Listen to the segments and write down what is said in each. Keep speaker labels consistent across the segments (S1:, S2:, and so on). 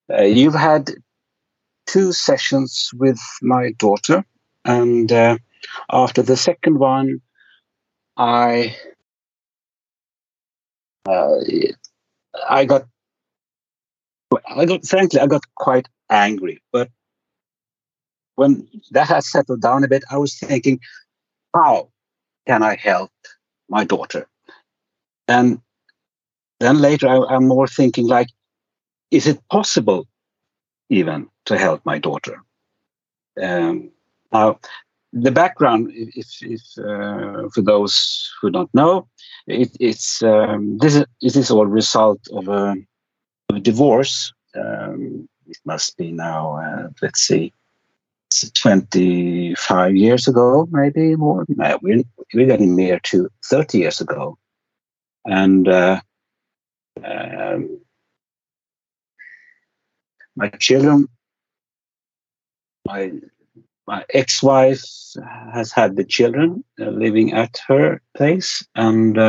S1: You've had two sessions with my daughter, and after the second one, I uh, I got frankly I got quite angry. But when that had settled down a bit, I was thinking, how can I help my daughter? And then later, I'm more thinking like, is it possible even to help my daughter? Now, the background, if for those who don't know, it's this is all result of a divorce. It must be now, let's see, it's 25 years ago, maybe more. We're getting near to 30 years ago, and um, my children, my my ex-wife has had the children living at her place, and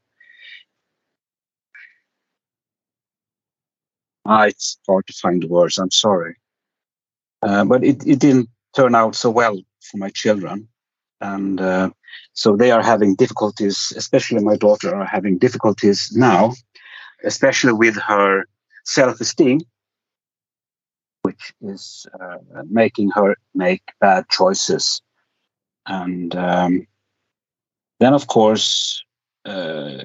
S1: it's hard to find the words. I'm sorry, but it didn't turn out so well for my children, and so they are having difficulties. Especially my daughter are having difficulties now, especially with her self-esteem, which is making her make bad choices. And then, of course, I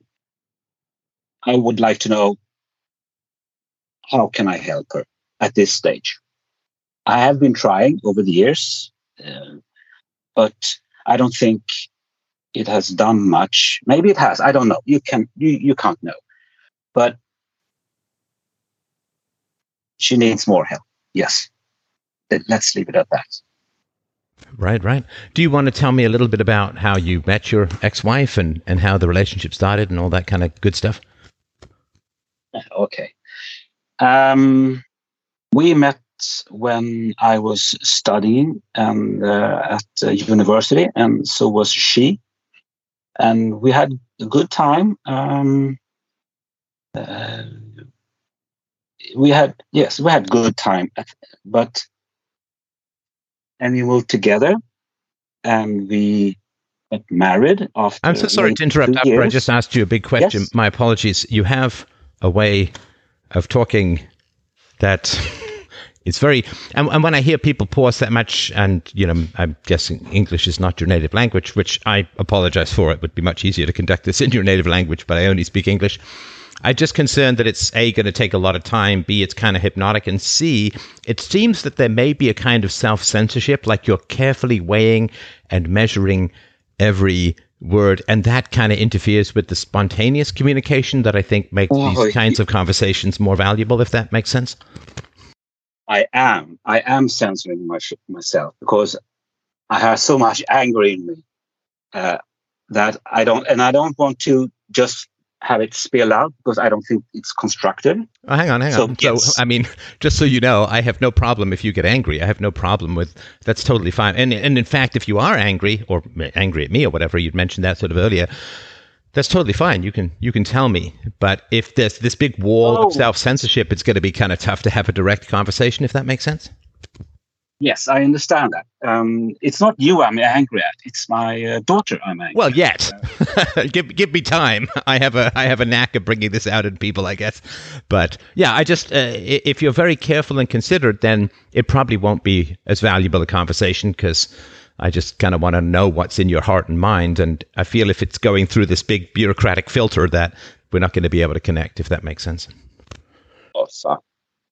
S1: would like to know, how can I help her at this stage? I have been trying over the years, but I don't think it has done much. Maybe it has. I don't know. You can't know. But she needs more help. Yes. Let's leave it at that.
S2: Right, right. Do you want to tell me a little bit about how you met your ex-wife and how the relationship started and all that kind of good stuff?
S1: Okay. We met when I was studying at university, and so was she. And we had a good time. We had good time, but and we moved together, and we got married after.
S2: I'm so sorry to interrupt. After I just asked you a big question,
S1: yes.
S2: My apologies. You have a way of talking that it's very, and when I hear people pause that much, and I'm guessing English is not your native language, which I apologize for. It would be much easier to conduct this in your native language, but I only speak English. I'm just concerned that it's A, going to take a lot of time, B, it's kind of hypnotic, and C, it seems that there may be a kind of self-censorship, like you're carefully weighing and measuring every word, and that kind of interferes with the spontaneous communication that I think makes these kinds of conversations more valuable, if that makes sense.
S1: I am censoring myself because I have so much anger in me that I don't want to just have it spill out because I don't think it's constructive.
S2: Oh, hang on.
S1: Yes.
S2: So, I mean, just so you know, I have no problem if you get angry. I have no problem with that's totally fine. And in fact, if you are angry or angry at me or whatever, you'd mentioned that sort of earlier, that's totally fine. You can tell me. But if there's this big wall of self-censorship, it's going to be kind of tough to have a direct conversation, if that makes sense.
S1: Yes, I understand that. It's not you I'm angry at. It's my daughter I'm angry
S2: at. Well, yet. give me time. I have a knack of bringing this out in people, I guess. But yeah, I just if you're very careful and considerate, then it probably won't be as valuable a conversation because I just kind of want to know what's in your heart and mind. And I feel if it's going through this big bureaucratic filter that we're not going to be able to connect, if that makes sense.
S1: Oh, fuck.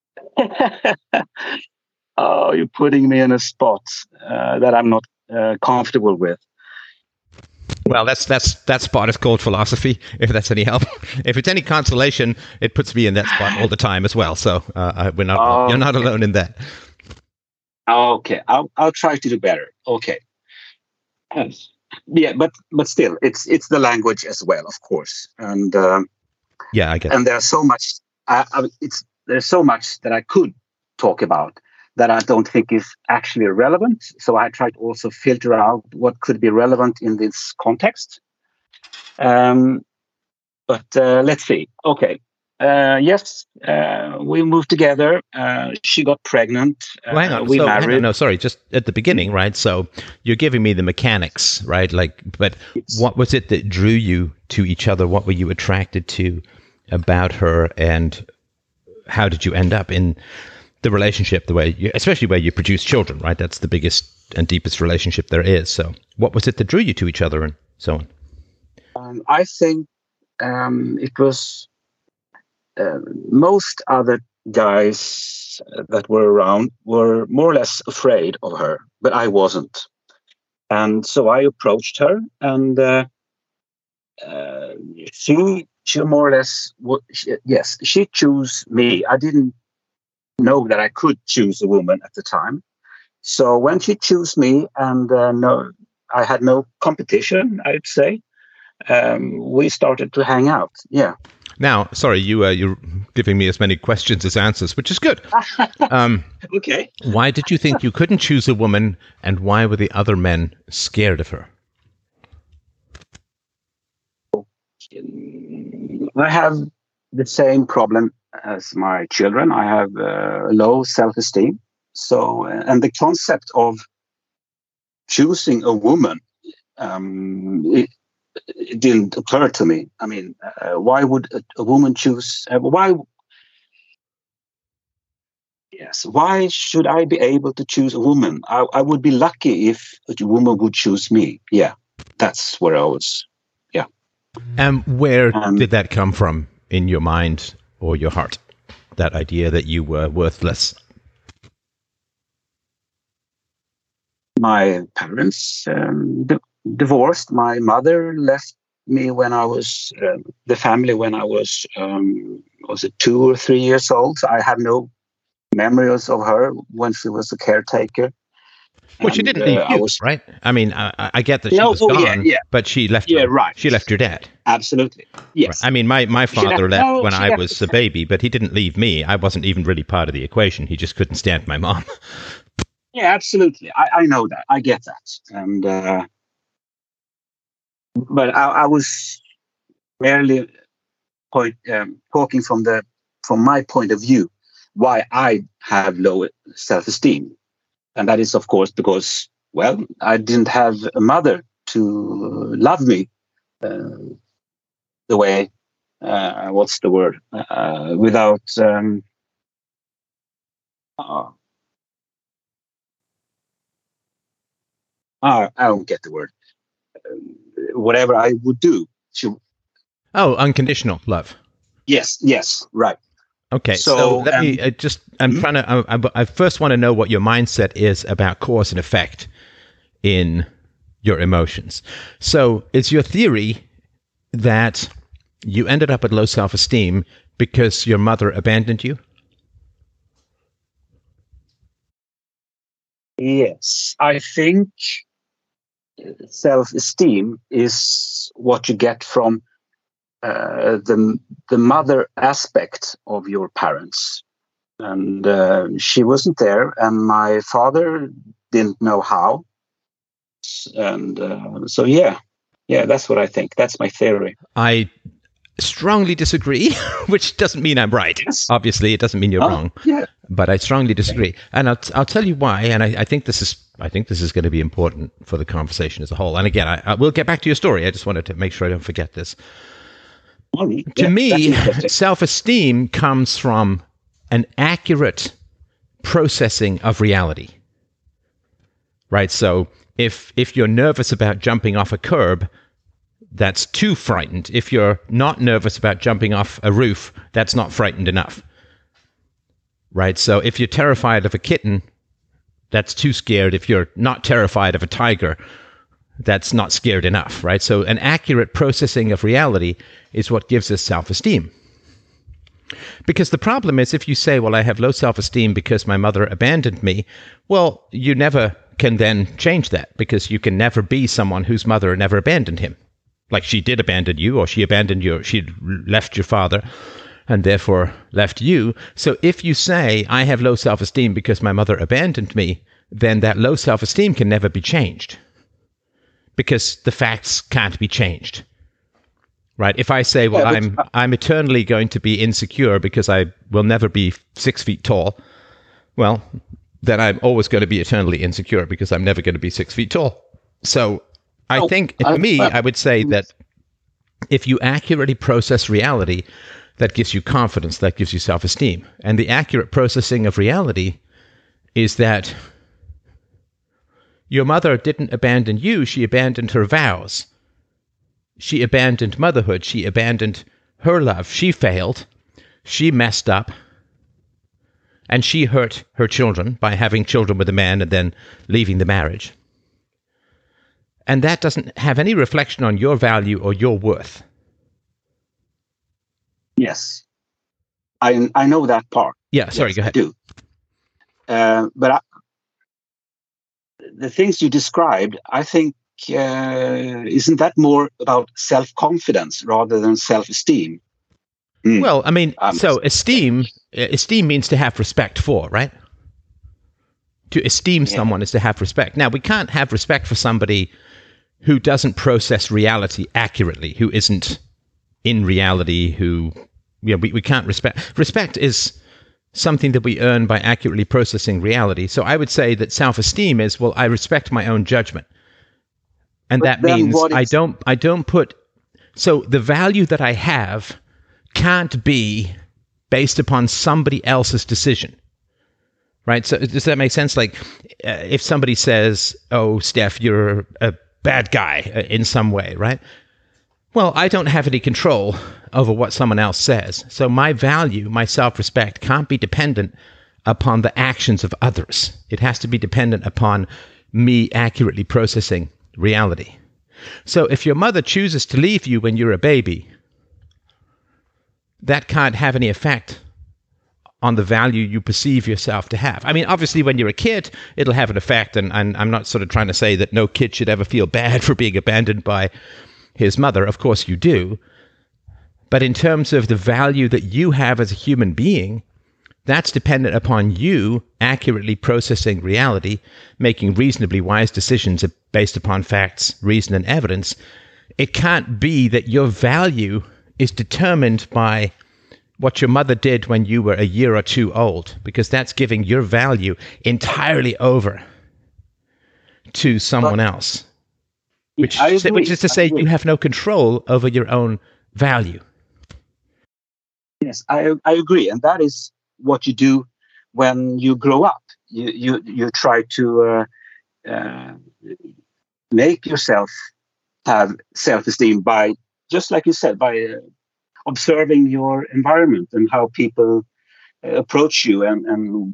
S1: Oh, you're putting me in a spot that I'm not comfortable with.
S2: Well, that spot is called philosophy, if that's any help. If it's any consolation, it puts me in that spot all the time as well. So you're not alone in that.
S1: Okay, I'll try to do better. Okay. Yeah, but still, it's the language as well, of course. And
S2: yeah, I get.
S1: And there's so much. There's so much that I could talk about that I don't think is actually relevant. So I try to also filter out what could be relevant in this context. But let's see. Okay. Yes, we moved together. She got pregnant.
S2: Well, hang on.
S1: We
S2: So, hang on.
S1: married.
S2: No, sorry. Just at the beginning, right? So you're giving me the mechanics, right? Like, but
S1: It's-
S2: what was it that drew you to each other? What were you attracted to about her, and how did you end up in the relationship? The way, especially where you produce children, right? That's the biggest and deepest relationship there is. So, what was it that drew you to each other, and so on?
S1: I think it was most other guys that were around were more or less afraid of her, but I wasn't. And so I approached her, and she more or less yes, she chose me. I didn't know that I could choose a woman at the time. So when she chose me, and no, I had no competition, I'd say. We started to hang out. Yeah.
S2: Now, sorry, you're giving me as many questions as answers, which is good.
S1: Okay.
S2: Why did you think you couldn't choose a woman, and why were the other men scared of her?
S1: I have the same problem as my children. I have low self-esteem. So, and the concept of choosing a woman, it didn't occur to me. I mean, why would a woman choose? Why? Yes. Why should I be able to choose a woman? I would be lucky if a woman would choose me. Yeah, that's where I was. Yeah.
S2: And where did that come from in your mind or your heart? That idea that you were worthless?
S1: My parents divorced. My mother left me when I was the family when I was it 2 or 3 years old. I have no memories of her when she was a caretaker.
S2: Well, she didn't leave you, right? I mean, I get that she was gone, but she left.
S1: Yeah, right.
S2: She left your dad.
S1: Absolutely. Yes.
S2: Right. I mean, my father left when I was a baby, but he didn't leave me. I wasn't even really part of the equation. He just couldn't stand my mom.
S1: Yeah, absolutely. I know that. I get that. And but I was merely talking from my point of view, why I have low self-esteem. And that is, of course, because, well, I didn't have a mother to love me the way, what's the word, without, I don't get the word. Whatever I would do.
S2: Unconditional love.
S1: Yes, right.
S2: Okay, so let me I first want to know what your mindset is about cause and effect in your emotions. So it's your theory that you ended up at low self-esteem because your mother abandoned you?
S1: Yes, I think self-esteem is what you get from the mother aspect of your parents, and she wasn't there, and my father didn't know how, and so yeah, that's what I think. That's my theory.
S2: I strongly disagree, which doesn't mean I'm right.
S1: Yes.
S2: Obviously, it doesn't mean you're wrong.
S1: Yeah.
S2: But I strongly disagree, and I'll tell you why. And I think this is going to be important for the conversation as a whole. And again, I will get back to your story. I just wanted to make sure I don't forget this. To me, self-esteem comes from an accurate processing of reality, right? So if you're nervous about jumping off a curb, that's too frightened. If you're not nervous about jumping off a roof, that's not frightened enough, right? So if you're terrified of a kitten, that's too scared. If you're not terrified of a tiger, that's not scared enough, right? So an accurate processing of reality is what gives us self-esteem. Because the problem is, if you say, well, I have low self-esteem because my mother abandoned me, well, you never can then change that, because you can never be someone whose mother never abandoned him. Like she did abandon you, or she left your father and therefore left you. So if you say, I have low self-esteem because my mother abandoned me, then that low self-esteem can never be changed, because the facts can't be changed. right? If I say, well,
S1: Yeah, but,
S2: I'm eternally going to be insecure because I will never be 6 feet tall, well, then I'm always going to be eternally insecure because I'm never going to be 6 feet tall. So I
S1: no,
S2: think, for me, I would say that if you accurately process reality, that gives you confidence, that gives you self-esteem. And the accurate processing of reality is that your mother didn't abandon you, she abandoned her vows. She abandoned motherhood, she abandoned her love. She failed, she messed up, and she hurt her children by having children with a man and then leaving the marriage. And that doesn't have any reflection on your value or your worth.
S1: yes, I know that part.
S2: Yeah, sorry,
S1: Yes,
S2: go
S1: I
S2: ahead.
S1: do. The things you described, I think, isn't that more about self-confidence rather than self-esteem?
S2: Well, I mean, so esteem means to have respect for, right? To esteem someone is to have respect. Now, we can't have respect for somebody who doesn't process reality accurately, who isn't in reality, who, we can't respect. Respect is something that we earn by accurately processing reality. So I would say that self-esteem is, well, I respect my own judgment. And that means I don't put, so the value that I have can't be based upon somebody else's decision. Right? So does that make sense? Like, if somebody says, oh, Steph, you're a bad guy in some way, right? Well, I don't have any control over what someone else says. So my value, my self-respect can't be dependent upon the actions of others. It has to be dependent upon me accurately processing reality. So if your mother chooses to leave you when you're a baby, that can't have any effect on the value you perceive yourself to have. I mean, obviously, when you're a kid, it'll have an effect, and I'm not sort of trying to say that no kid should ever feel bad for being abandoned by his mother. Of course you do. But in terms of the value that you have as a human being, that's dependent upon you accurately processing reality, making reasonably wise decisions based upon facts, reason, and evidence. It can't be that your value is determined by what your mother did when you were a year or two old, because that's giving your value entirely over to someone else. Which is to say you have no control over your own value.
S1: Yes, I agree. And that is what you do when you grow up. You try to make yourself have self-esteem by, just like you said, by observing your environment and how people approach you and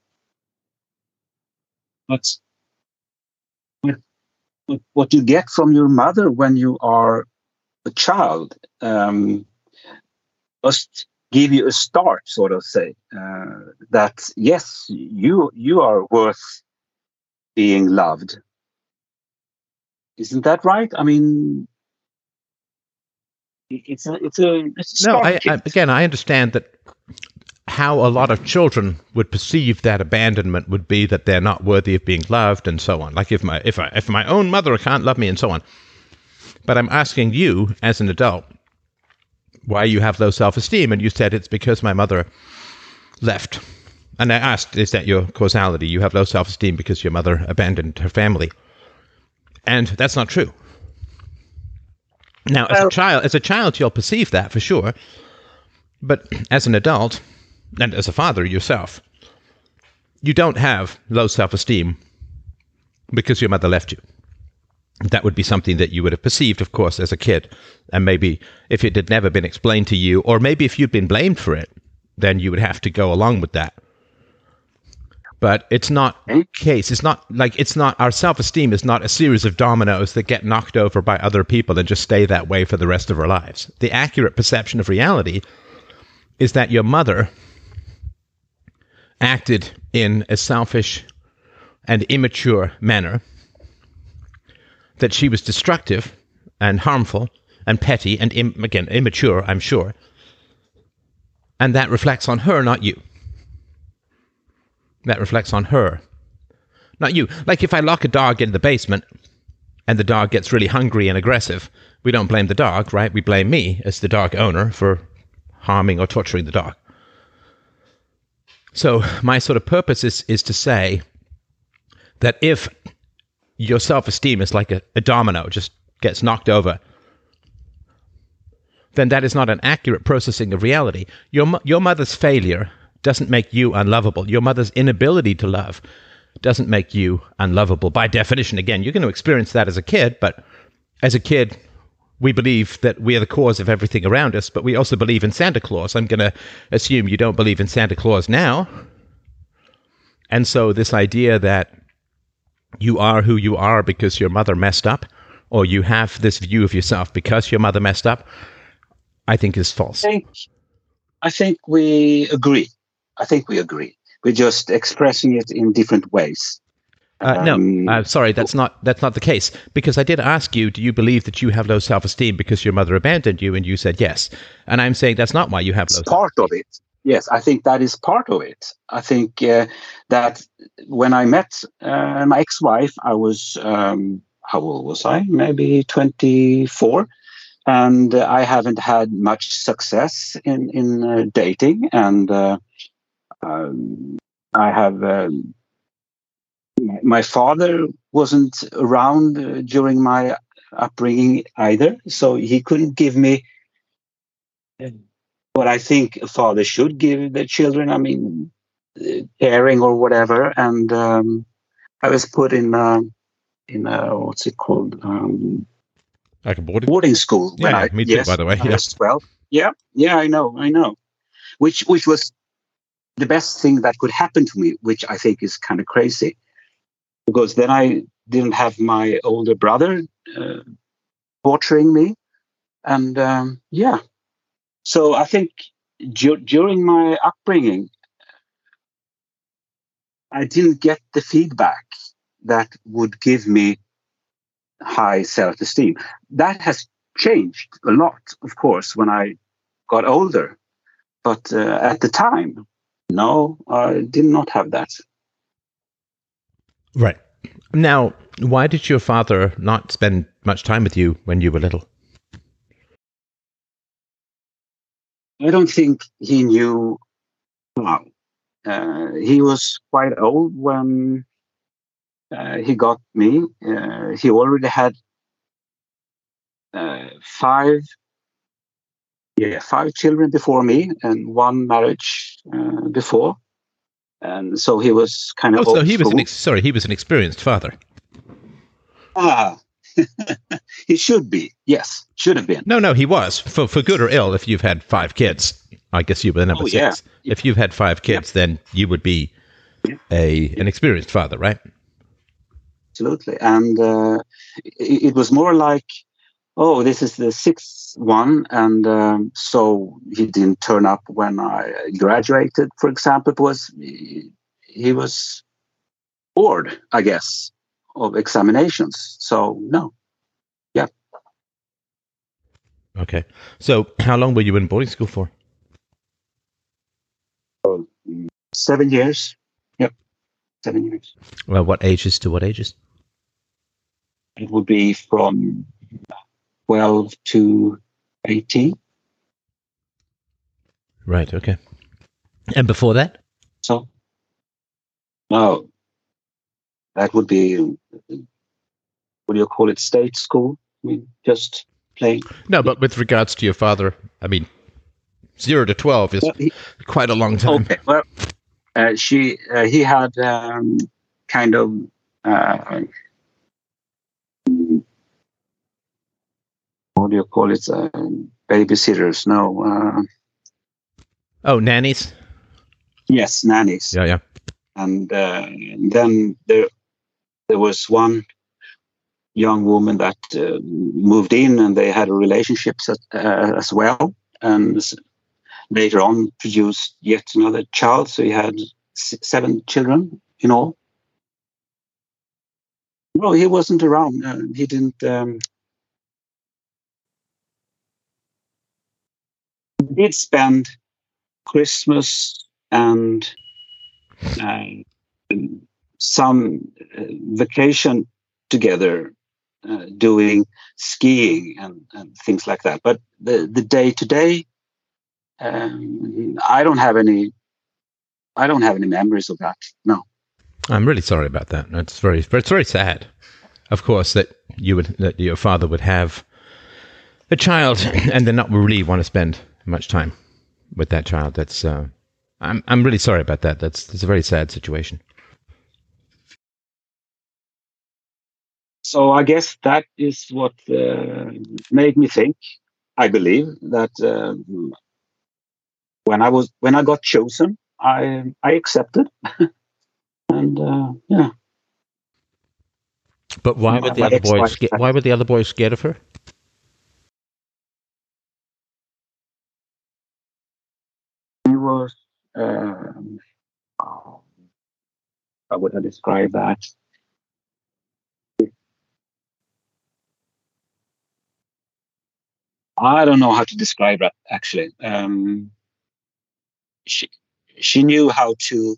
S1: what you get from your mother when you are a child must give you a start, sort of say that yes, you are worth being loved. Isn't that right? I mean, it's a
S2: no. I understand that how a lot of children would perceive that abandonment would be that they're not worthy of being loved and so on. Like if my own mother can't love me and so on. But I'm asking you as an adult why you have low self-esteem, and you said it's because my mother left. And I asked, is that your causality? You have low self-esteem because your mother abandoned her family. And that's not true. Now, as a child, you'll perceive that for sure. But as an adult, and as a father yourself, you don't have low self-esteem because your mother left you. That would be something that you would have perceived, of course, as a kid. And maybe if it had never been explained to you, or maybe if you'd been blamed for it, then you would have to go along with that. But it's not the case. It's not our self-esteem is not a series of dominoes that get knocked over by other people and just stay that way for the rest of our lives. The accurate perception of reality is that your mother acted in a selfish and immature manner, that she was destructive and harmful and petty and, again, immature, I'm sure. And that reflects on her, not you. That reflects on her, not you. Like if I lock a dog in the basement and the dog gets really hungry and aggressive, we don't blame the dog, right? We blame me as the dog owner for harming or torturing the dog. So my sort of purpose is to say that if your self-esteem is like a domino, just gets knocked over, then that is not an accurate processing of reality. Your mother's failure doesn't make you unlovable. Your mother's inability to love doesn't make you unlovable. By definition, again, you're going to experience that as a kid, but as a kid, we believe that we are the cause of everything around us, but we also believe in Santa Claus. I'm going to assume you don't believe in Santa Claus now. And so this idea that you are who you are because your mother messed up, or you have this view of yourself because your mother messed up, I think is false.
S1: I think we agree. We're just expressing it in different ways.
S2: No, sorry, that's not the case. Because I did ask you, do you believe that you have low self-esteem because your mother abandoned you? And you said yes. And I'm saying that's not why you have low self-esteem.
S1: Part of it. Yes, I think that is part of it. I think that when I met my ex-wife, I was, how old was I? Maybe 24. And I haven't had much success in dating. And I have... my father wasn't around during my upbringing either, so he couldn't give me what I think a father should give their children. I mean, caring or whatever. And I was put in what's it called?
S2: Like a
S1: boarding school.
S2: Yeah, me too, by the way.
S1: I was 12. Yeah, I know. Which was the best thing that could happen to me, which I think is kind of crazy. Because then I didn't have my older brother torturing me. And so I think during my upbringing, I didn't get the feedback that would give me high self-esteem. That has changed a lot, of course, when I got older. But at the time, no, I did not have that.
S2: Right. Now, why did your father not spend much time with you when you were little?
S1: I don't think he knew how. He was quite old when he got me. He already had five children before me and one marriage before. And so he was kind of
S2: so he was he was an experienced father.
S1: He should be. Yes, should have been.
S2: No, he was. For good or ill, if you've had 5 kids, I guess you were the number 6. Yeah. If you've had 5 kids, then you would be an experienced father, right?
S1: Absolutely. And it was more like, oh, this is the 6th one. And so he didn't turn up when I graduated, for example, because he was bored, I guess, of examinations. So, no. Yeah.
S2: Okay. So how long were you in boarding school for?
S1: 7 years. Yep. 7 years.
S2: Well, what ages to what ages?
S1: It would be from 12 to 18.
S2: Right. Okay. And before that?
S1: So, no, that would be, what do you call it, state school? I mean, just playing.
S2: No, but with regards to your father, I mean, 0 to 12 is quite a long time.
S1: Okay, well, he had kind of what do you call it? Babysitters? No.
S2: Nannies.
S1: Yes, nannies.
S2: Yeah.
S1: And then there was one young woman that moved in, and they had a relationship as well, and later on produced yet another child. So he had 7 children in all. No, he wasn't around. He didn't. We did spend Christmas and some vacation together doing skiing and things like that. But the day to day, I don't have any memories of that. No.
S2: I'm really sorry about that. It's very sad. Of course, that your father would have a child and then not really want to spend much time with that child. That's I'm really sorry about that. That's a very sad situation.
S1: So I guess that is what made me think. I believe that when I got chosen, I accepted, and yeah.
S2: But why were the other boys? Why were the other boys scared of her?
S1: He was. How would I describe that? I don't know how to describe that actually. She knew how to.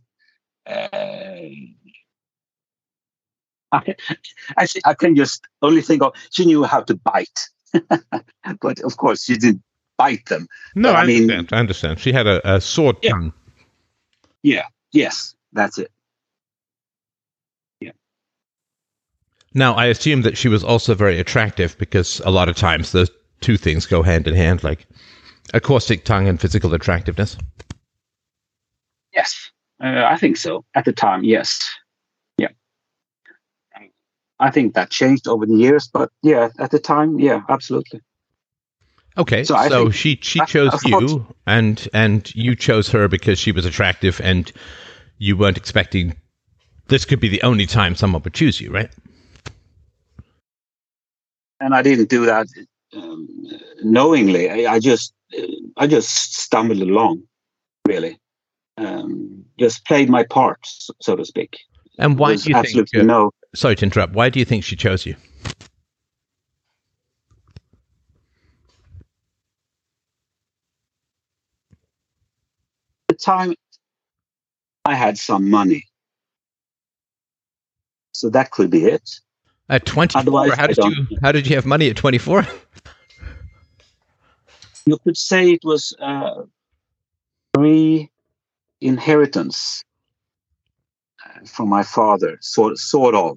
S1: I can just only think of she knew how to bite, but of course she didn't bite them.
S2: No,
S1: but,
S2: I understand. I understand. She had a sword tongue.
S1: Yeah. Yes, that's it. Yeah.
S2: Now, I assume that she was also very attractive because a lot of times those two things go hand in hand, like a caustic tongue and physical attractiveness.
S1: Yes, I think so. At the time, yes. Yeah. I think that changed over the years, but yeah, at the time, yeah, absolutely.
S2: Okay, so she chose you, and you chose her because she was attractive, and you weren't expecting this could be the only time someone would choose you, right?
S1: And I didn't do that knowingly. I just stumbled along, really. Just played my part, so to speak.
S2: And why do you
S1: absolutely
S2: think?
S1: No.
S2: Sorry to interrupt. Why do you think she chose you?
S1: At the time, I had some money, so that could be it.
S2: At 24,
S1: Otherwise,
S2: how did you have money at 24?
S1: You could say it was free inheritance from my father, sort of.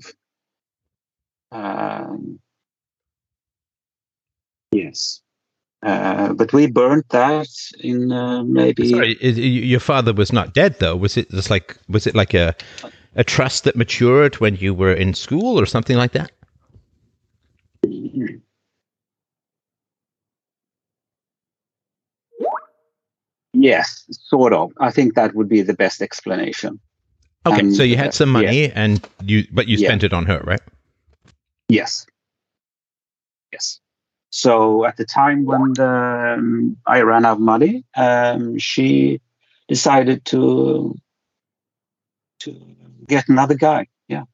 S1: Yes, but we burnt that in maybe.
S2: Sorry, your father was not dead though. Was it like a trust that matured when you were in school or something like that?
S1: Yes, sort of. I think that would be the best explanation.
S2: Okay, so you had some money, and you spent it on her, right?
S1: Yes. Yes. So at the time when I ran out of money, she decided to get another guy. Yeah.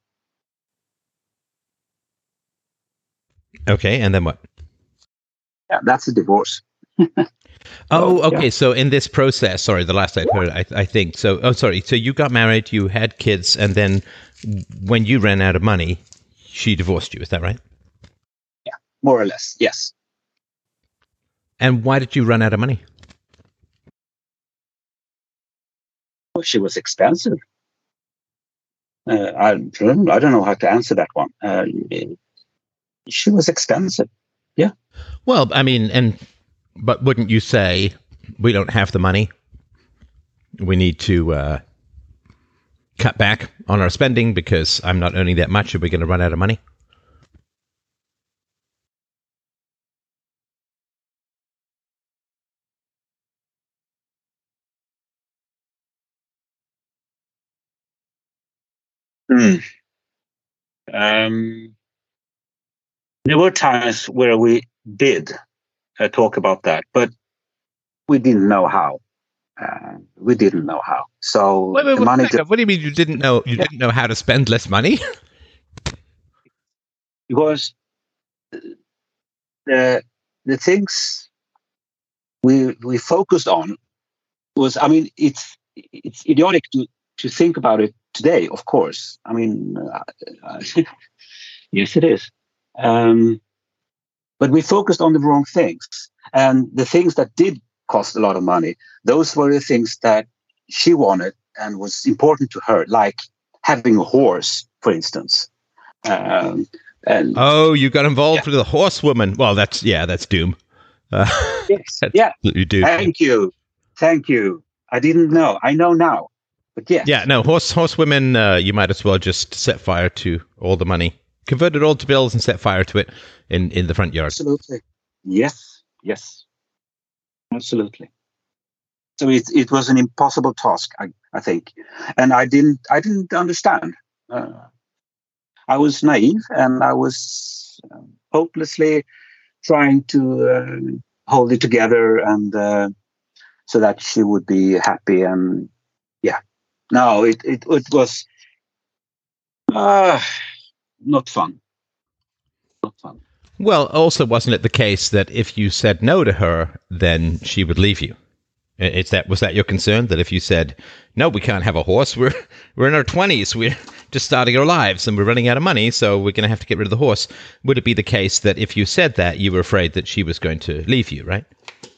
S2: Okay, and then what?
S1: Yeah, that's a divorce.
S2: Oh, okay. Yeah. So in this process, sorry, the last I heard, I think so. Oh, sorry. So you got married, you had kids, and then when you ran out of money, she divorced you. Is that right?
S1: Yeah, more or less. Yes.
S2: And why did you run out of money?
S1: Well, she was expensive. I don't know how to answer that one. She was expensive. Yeah.
S2: Well, I mean, but wouldn't you say we don't have the money? We need to cut back on our spending because I'm not earning that much. Are we going to run out of money?
S1: There were times where we did talk about that, but we didn't know how. We didn't know how. So
S2: wait, the money. What do you mean you didn't know? You didn't know how to spend less money?
S1: Because the things we focused on was, I mean, it's idiotic to think about it today. Of course, I mean, yes, it is. But we focused on the wrong things. And the things that did cost a lot of money, those were the things that she wanted and was important to her, like having a horse, for instance. And
S2: Oh, you got involved with the horsewoman. Well, that's doom.
S1: yes,
S2: That's
S1: yeah.
S2: absolutely doom.
S1: Thank you. I didn't know. I know now. But yes.
S2: Yeah, no, horsewomen, you might as well just set fire to all the money. Convert it all to bills and set fire to it in the front yard.
S1: Absolutely. Yes. Absolutely. So it was an impossible task, I think. And I didn't understand. I was naive, and I was hopelessly trying to hold it together, and so that she would be happy. And yeah, no, it was not fun. Not fun.
S2: Well, also, wasn't it the case that if you said no to her, then she would leave you? Was that your concern, that if you said no, we can't have a horse, we're in our 20s, we're just starting our lives, and we're running out of money, so we're going to have to get rid of the horse? Would it be the case that if you said that, you were afraid that she was going to leave you, right?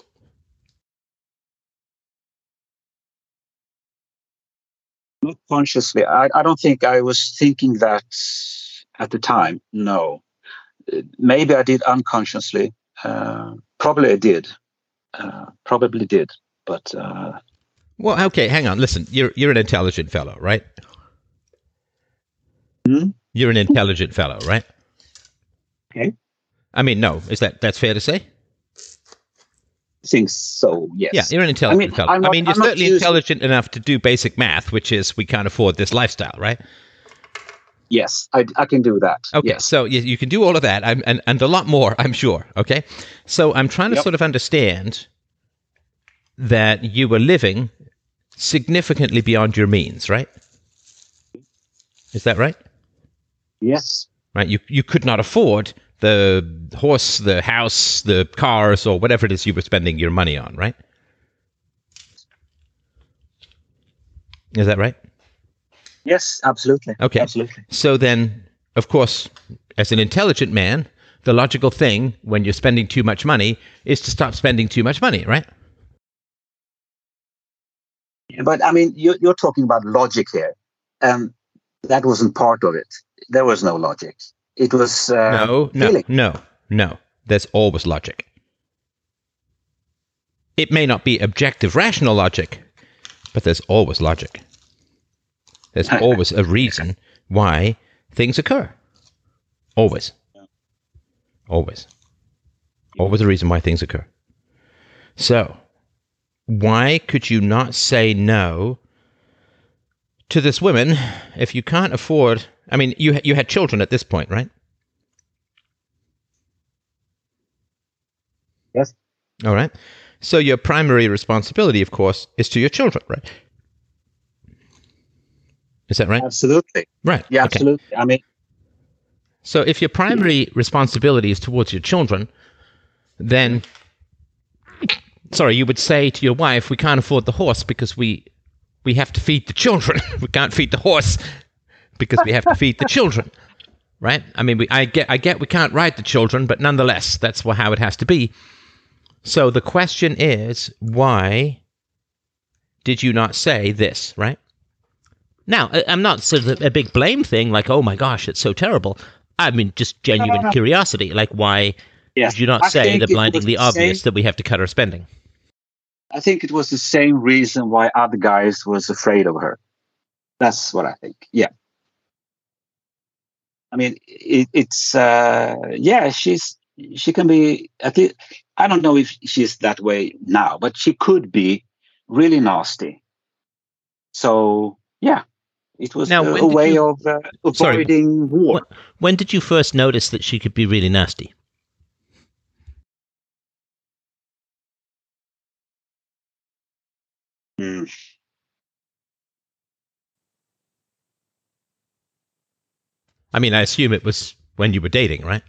S1: Not consciously. I don't think I was thinking that at the time. No, maybe I did unconsciously. Probably I did. Probably did. But
S2: well, okay, hang on. Listen, you're an intelligent fellow, right? You're an intelligent fellow, right?
S1: Okay.
S2: I mean, no, that's fair to say?
S1: I think so, yes.
S2: Yeah, you're an intelligent fellow. You're certainly intelligent enough to do basic math, which is we can't afford this lifestyle, right?
S1: Yes, I can do that.
S2: Okay,
S1: yes.
S2: So you can do all of that, and a lot more, I'm sure. Okay, so I'm trying to sort of understand that you were living significantly beyond your means, right? Is that right?
S1: Yes.
S2: Right. You could not afford the horse, the house, the cars, or whatever it is you were spending your money on, right? Is that right?
S1: Yes, absolutely.
S2: Okay.
S1: Absolutely.
S2: So then, of course, as an intelligent man, the logical thing when you're spending too much money is to stop spending too much money, right?
S1: But I mean, you're talking about logic here, and that wasn't part of it. There was no logic. It was
S2: no. There's always logic. It may not be objective, rational logic, but there's always logic. There's always a reason why things occur. Always. Always a reason why things occur. So, why could you not say no to this woman if you can't afford? I mean, you had children at this point, right?
S1: Yes.
S2: All right. So your primary responsibility, of course, is to your children, right? Is that right?
S1: Absolutely.
S2: Right.
S1: Yeah,
S2: okay.
S1: absolutely. I mean,
S2: so if your primary responsibility is towards your children, then, you would say to your wife, we can't afford the horse because we have to feed the children. We can't feed the horse because we have to feed the children, right? I mean, I get we can't ride the children, but nonetheless, that's how it has to be. So the question is, why did you not say this, right? Now, I'm not sort of a big blame thing, like, oh my gosh, it's so terrible. I mean, just genuine curiosity, like why did you not say the blindingly obvious that we have to cut our spending?
S1: I think it was the same reason why other guys was afraid of her. That's what I think. Yeah. I mean, she can be, I don't know if she's that way now, but she could be really nasty. So, yeah, it was a way of avoiding war.
S2: When did you first notice that she could be really nasty? I mean, I assume it was when you were dating, right?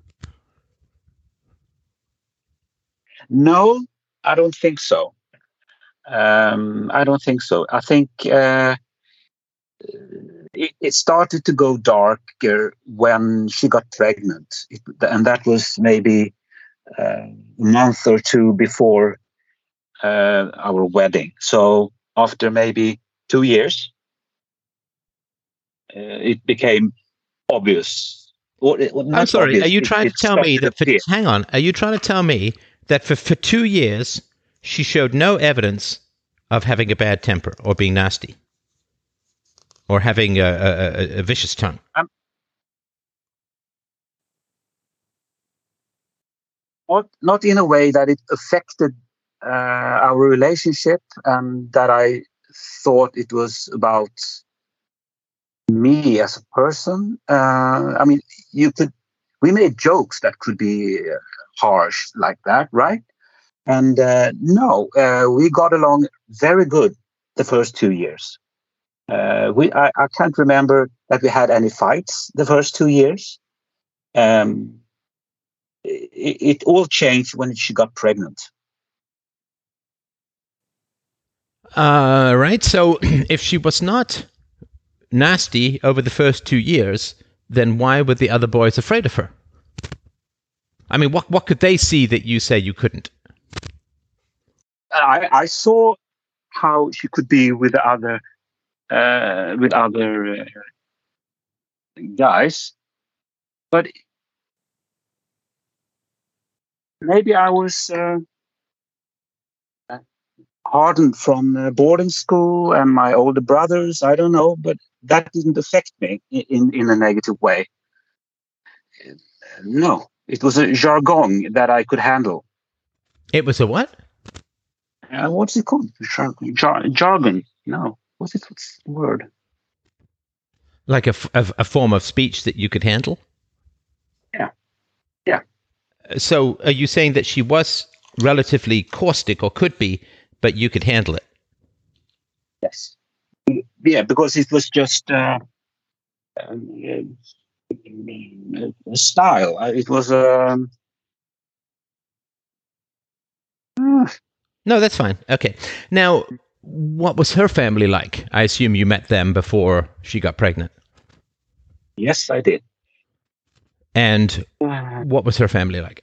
S1: No, I don't think so. I don't think so. I think It started to go darker when she got pregnant, and that was maybe a month or two before our wedding. So after maybe 2 years, it became obvious. Well,
S2: I'm
S1: not
S2: sorry. Are
S1: obvious.
S2: you trying to
S1: It
S2: tell me
S1: started to
S2: that for
S1: appear.
S2: hang on? Are you trying to tell me that for 2 years she showed no evidence of having a bad temper or being nasty or having a vicious tongue?
S1: Um, not in a way that it affected our relationship, and that I thought it was about me as a person. I mean, you could. We made jokes that could be harsh like that, right? And no, we got along very good the first 2 years. I can't remember that we had any fights the first 2 years. Um, it all changed when she got pregnant.
S2: Right. So if she was not nasty over the first 2 years, then why were the other boys afraid of her? I mean, what could they see that you say you couldn't?
S1: I saw how she could be with other guys, but maybe I was hardened from boarding school and my older brothers. I don't know, but that didn't affect me in a negative way. No, it was a jargon that I could handle.
S2: It was a what?
S1: What's it called? Jargon. No, what's the word?
S2: Like a form of speech that you could handle?
S1: Yeah, yeah,
S2: So are you saying that she was relatively caustic or could be, but you could handle it?
S1: yes, yeah, because it was just a style. It was uh,
S2: No, that's fine. Okay. Now, what was her family like? I assume you met them before she got pregnant.
S1: yes, I did.
S2: And
S1: Uh,
S2: what was her family like?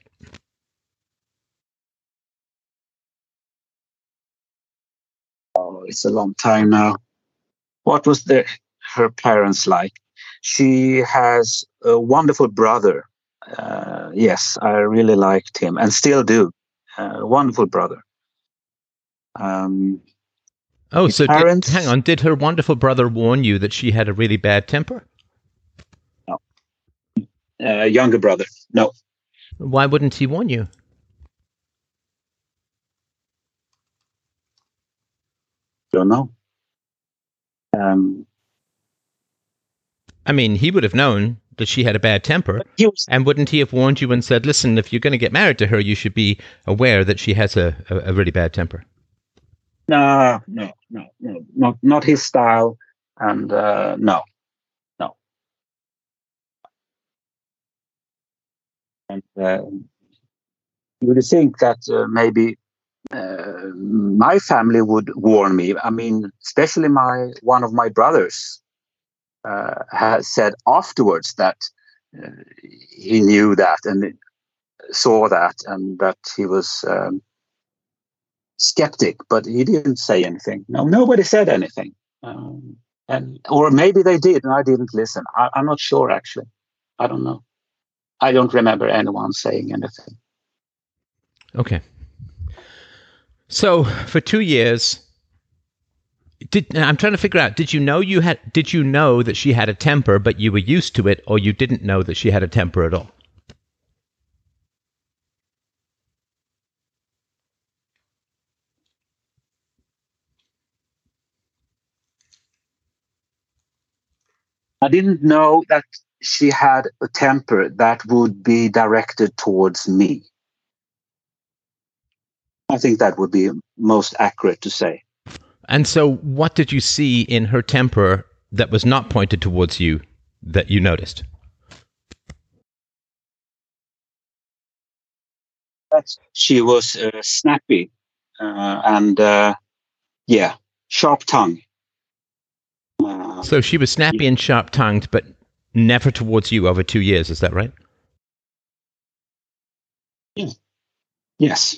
S1: oh, it's a long time now. What was her parents like? She has a wonderful brother. Yes, I really liked him and still do. Wonderful brother. Um,
S2: Oh,
S1: his
S2: so hang
S1: parents,
S2: on, did her wonderful brother warn you that she had a really bad temper?
S1: no. Younger brother, no,
S2: Why wouldn't he warn you?
S1: don't know. Um,
S2: I mean, he would have known that she had a bad temper,
S1: but he was
S2: and wouldn't he have warned you and said, listen, if you're going to get married to her, you should be aware that she has a really bad temper?
S1: no, not his style, and no, no. And you would think that maybe my family would warn me. I mean, especially my one of my brothers has said afterwards that uh, he knew that and saw that, and that he was skeptic, but he didn't say anything. No, nobody said anything, and or maybe they did, and I didn't listen. I'm not sure actually. I don't know. I don't remember anyone saying anything.
S2: Okay. So for 2 years, I'm trying to figure out, did you know that she had a temper, but you were used to it, or you didn't know that she had a temper at all?
S1: I didn't know that she had a temper that would be directed towards me. I think that would be most accurate to say.
S2: And so what did you see in her temper that was not pointed towards you that you noticed?
S1: That she was snappy and yeah, sharp tongue.
S2: So she was snappy and sharp-tongued, but never towards you over 2 years. Is that right?
S1: Yeah. Yes.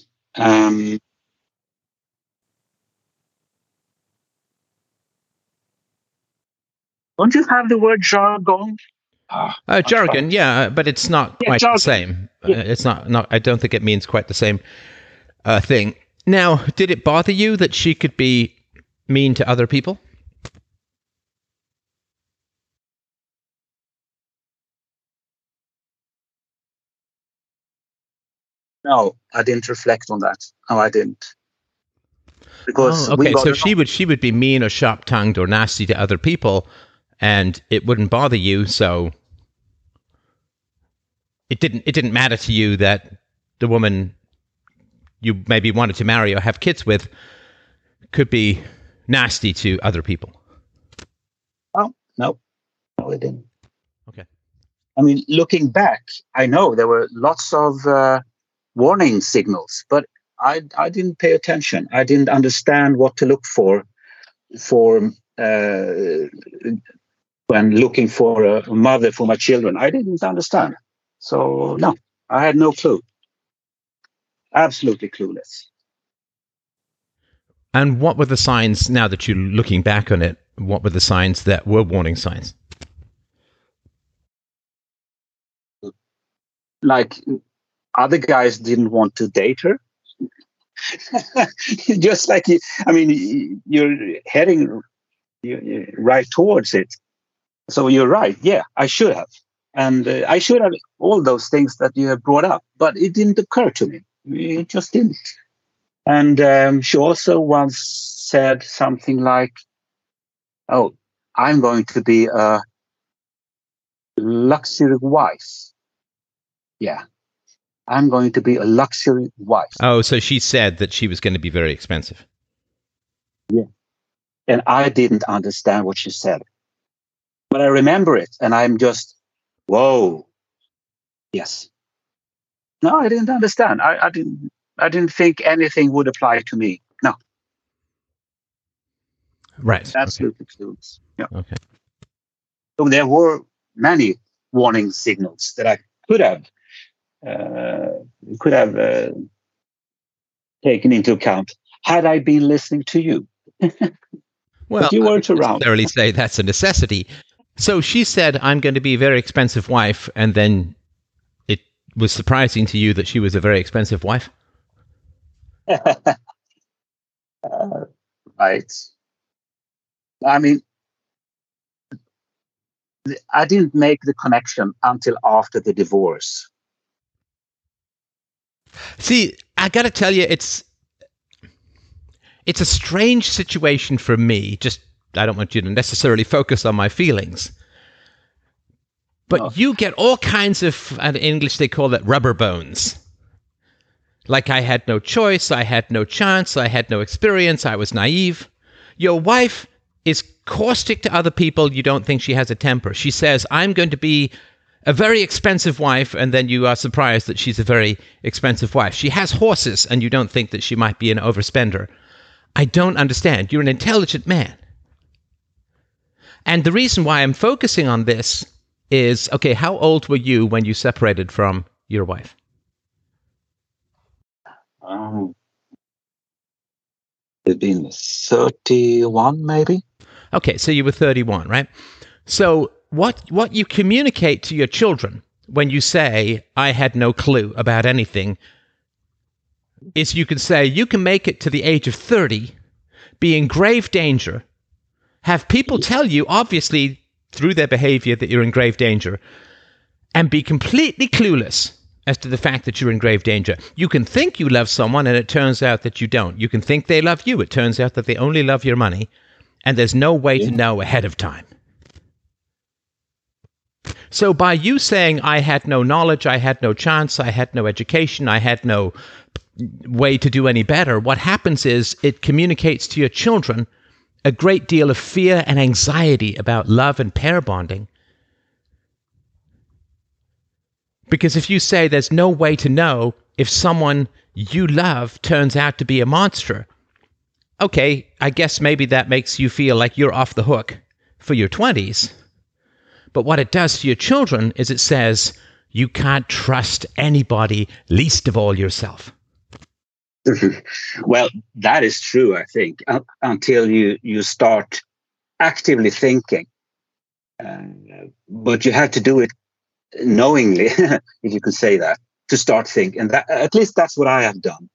S1: Don't you have the word jargon?
S2: Jargon, yeah, but it's not quite
S1: jargon.
S2: the same.
S1: Yeah.
S2: It's not. I don't think it means quite the same thing. Now, did it bother you that she could be mean to other people?
S1: No, I didn't reflect on that. No, I didn't. Because
S2: so she would be mean or sharp-tongued or nasty to other people, and it wouldn't bother you. So it didn't matter to you that the woman you maybe wanted to marry or have kids with could be nasty to other people.
S1: Oh, no, it didn't.
S2: Okay.
S1: I mean, looking back, I know there were lots of warning signals, but I didn't pay attention. I didn't understand what to look for when looking for a mother for my children. I didn't understand. So, no, I had no clue. Absolutely clueless.
S2: And what were the signs, now that you're looking back on it, what were the signs that were warning signs?
S1: Like, other guys didn't want to date her. Just like, you're heading right towards it. So you're right. Yeah, I should have. And I should have all those things that you have brought up, but it didn't occur to me. It just didn't. And she also once said something like, "Oh, I'm going to be a luxury wife." Yeah, I'm going to be a luxury wife.
S2: Oh, so she said that she was going to be very expensive.
S1: Yeah. And I didn't understand what she said. But I remember it, and I'm just, whoa. Yes. No, I didn't understand. I didn't think anything would apply to me. No.
S2: Right.
S1: Absolutely clueless. Yeah.
S2: Okay.
S1: So there were many warning signals that I could have taken into account had I been listening to you.
S2: Well,
S1: but you weren't around.
S2: I wouldn't necessarily say that's a necessity. So she said, "I'm going to be a very expensive wife," and then it was surprising to you that she was a very expensive wife?
S1: Right. I mean, I didn't make the connection until after the divorce.
S2: See, I got to tell you, it's a strange situation for me. Just, I don't want you to necessarily focus on my feelings. But you get all kinds of, in English they call it rubber bones. Like, I had no choice, I had no chance, I had no experience, I was naive. Your wife is caustic to other people. You don't think she has a temper. She says, "I'm going to be a very expensive wife," and then you are surprised that she's a very expensive wife. She has horses, and you don't think that she might be an overspender. I don't understand. You're an intelligent man. And the reason why I'm focusing on this is, okay, how old were you when you separated from your wife?
S1: It'd been 31, maybe.
S2: Okay, so you were 31, right? So what you communicate to your children when you say, "I had no clue about anything," is you can say, you can make it to the age of 30, be in grave danger, have people tell you, obviously, through their behavior, that you're in grave danger, and be completely clueless as to the fact that you're in grave danger. You can think you love someone, and it turns out that you don't. You can think they love you. It turns out that they only love your money, and there's no way to know ahead of time. So by you saying, "I had no knowledge, I had no chance, I had no education, I had no way to do any better," what happens is it communicates to your children a great deal of fear and anxiety about love and pair bonding. Because if you say there's no way to know if someone you love turns out to be a monster, okay, I guess maybe that makes you feel like you're off the hook for your 20s. But what it does to your children is it says you can't trust anybody, least of all yourself.
S1: Well, that is true, I think, until you start actively thinking. But you have to do it knowingly, if you could say that, to start thinking. And that, at least that's what I have done.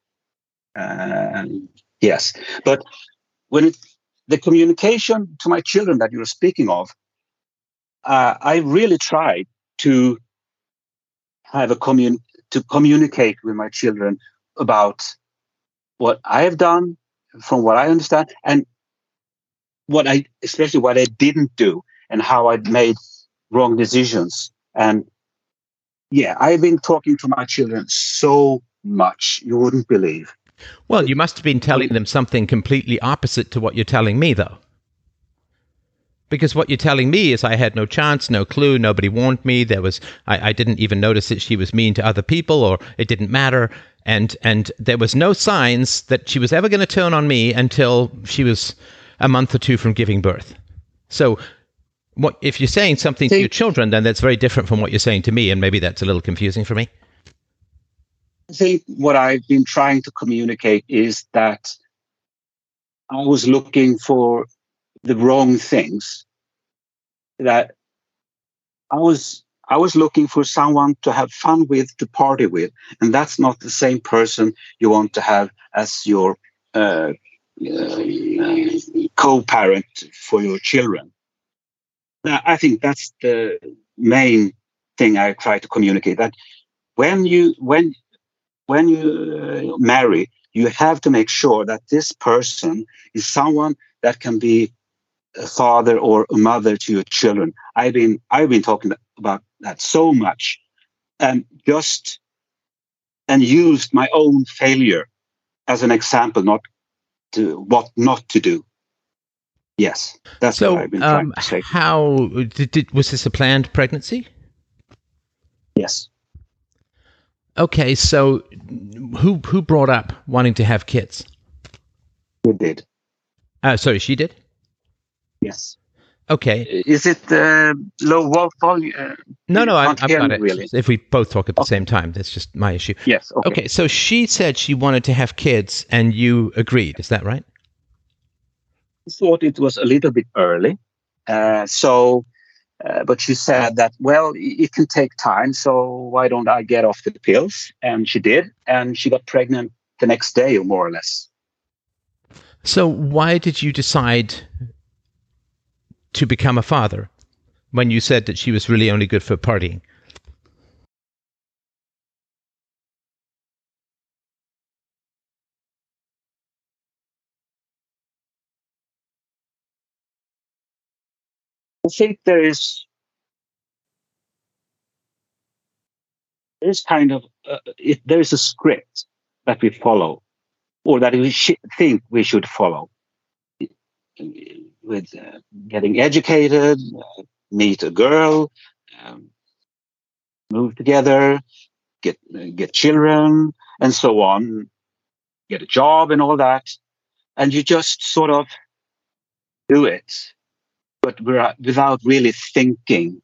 S1: Yes. But when the communication to my children that you're speaking of, I really tried to have to communicate with my children about what I have done, from what I understand, and especially what I didn't do, and how I made wrong decisions. And yeah, I've been talking to my children so much, you wouldn't believe.
S2: Well, you must have been telling them something completely opposite to what you're telling me, though. Because what you're telling me is I had no chance, no clue, nobody warned me. I didn't even notice that she was mean to other people, or it didn't matter. And there was no signs that she was ever going to turn on me until she was a month or two from giving birth. So if you're saying something to your children, then that's very different from what you're saying to me, and maybe that's a little confusing for me.
S1: I think what I've been trying to communicate is that I was looking for the wrong things. That I was looking for someone to have fun with, to party with, and that's not the same person you want to have as your co-parent for your children. Now, I think that's the main thing I try to communicate. That when you marry, you have to make sure that this person is someone that can be a father or a mother to your children. I've been talking about that so much, and used my own failure as an example, what not to do. Yes, that's what I've been trying to say.
S2: How was this a planned pregnancy?
S1: Yes.
S2: Okay, so who brought up wanting to have kids?
S1: Who did?
S2: Sorry, she did?
S1: Yes.
S2: Okay.
S1: Is it low volume?
S2: No, I've got it.
S1: Really.
S2: If we both talk at the same time, that's just my issue.
S1: Yes.
S2: Okay, so she said she wanted to have kids, and you agreed. Is that right?
S1: I thought it was a little bit early. But she said that, well, it can take time, so why don't I get off the pills? And she did, and she got pregnant the next day, or more or less.
S2: So why did you decide to become a father when you said that she was really only good for partying?
S1: I think there is kind of there is a script that we follow, or that we think we should follow, with getting educated, meet a girl, move together, get children, and so on, get a job and all that, and you just sort of do it, but without really thinking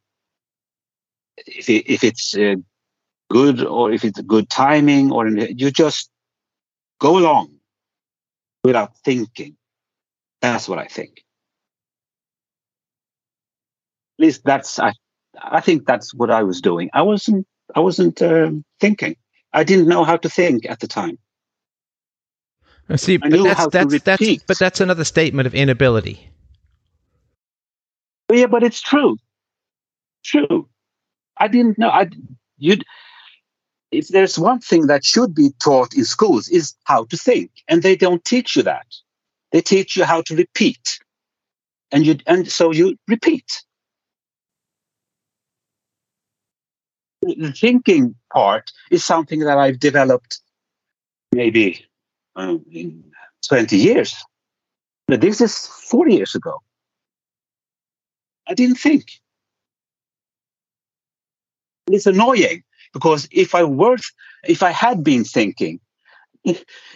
S1: if it's good, or if it's good timing, or you just go along without thinking. That's what I think. At least I think that's what I was doing. I wasn't thinking. I didn't know how to think at the time.
S2: I see,
S1: I knew how to repeat.
S2: But that's another statement of inability.
S1: Yeah, but it's true. True. I didn't know. If there's one thing that should be taught in schools, is how to think, and they don't teach you that. They teach you how to repeat, and so you repeat. The thinking part is something that I've developed maybe in 20 years. But this is 40 years ago. I didn't think. It's annoying, because if I had been thinking,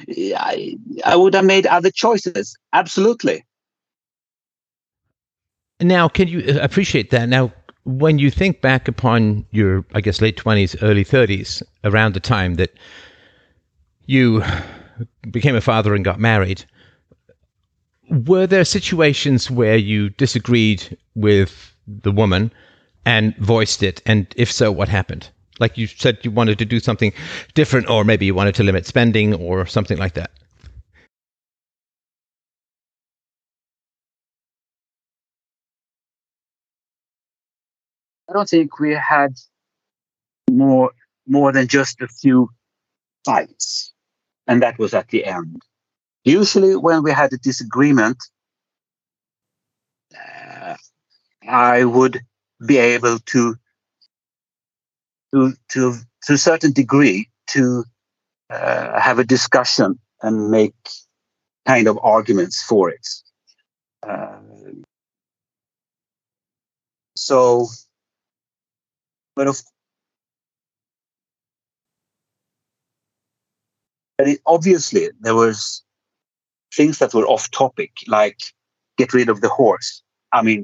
S1: I would have made other choices. Absolutely.
S2: Now, can you appreciate that? Now, when you think back upon your, I guess, late 20s, early 30s, around the time that you became a father and got married, were there situations where you disagreed with the woman and voiced it? And if so, what happened? Like you said, you wanted to do something different, or maybe you wanted to limit spending or something like that.
S1: I don't think we had more more than just a few fights, and that was at the end. Usually, when we had a disagreement, uh, I would be able to a certain degree to have a discussion and make kind of arguments for it. Uh, so, but of but obviously there was things that were off topic, like get rid of the horse. I mean,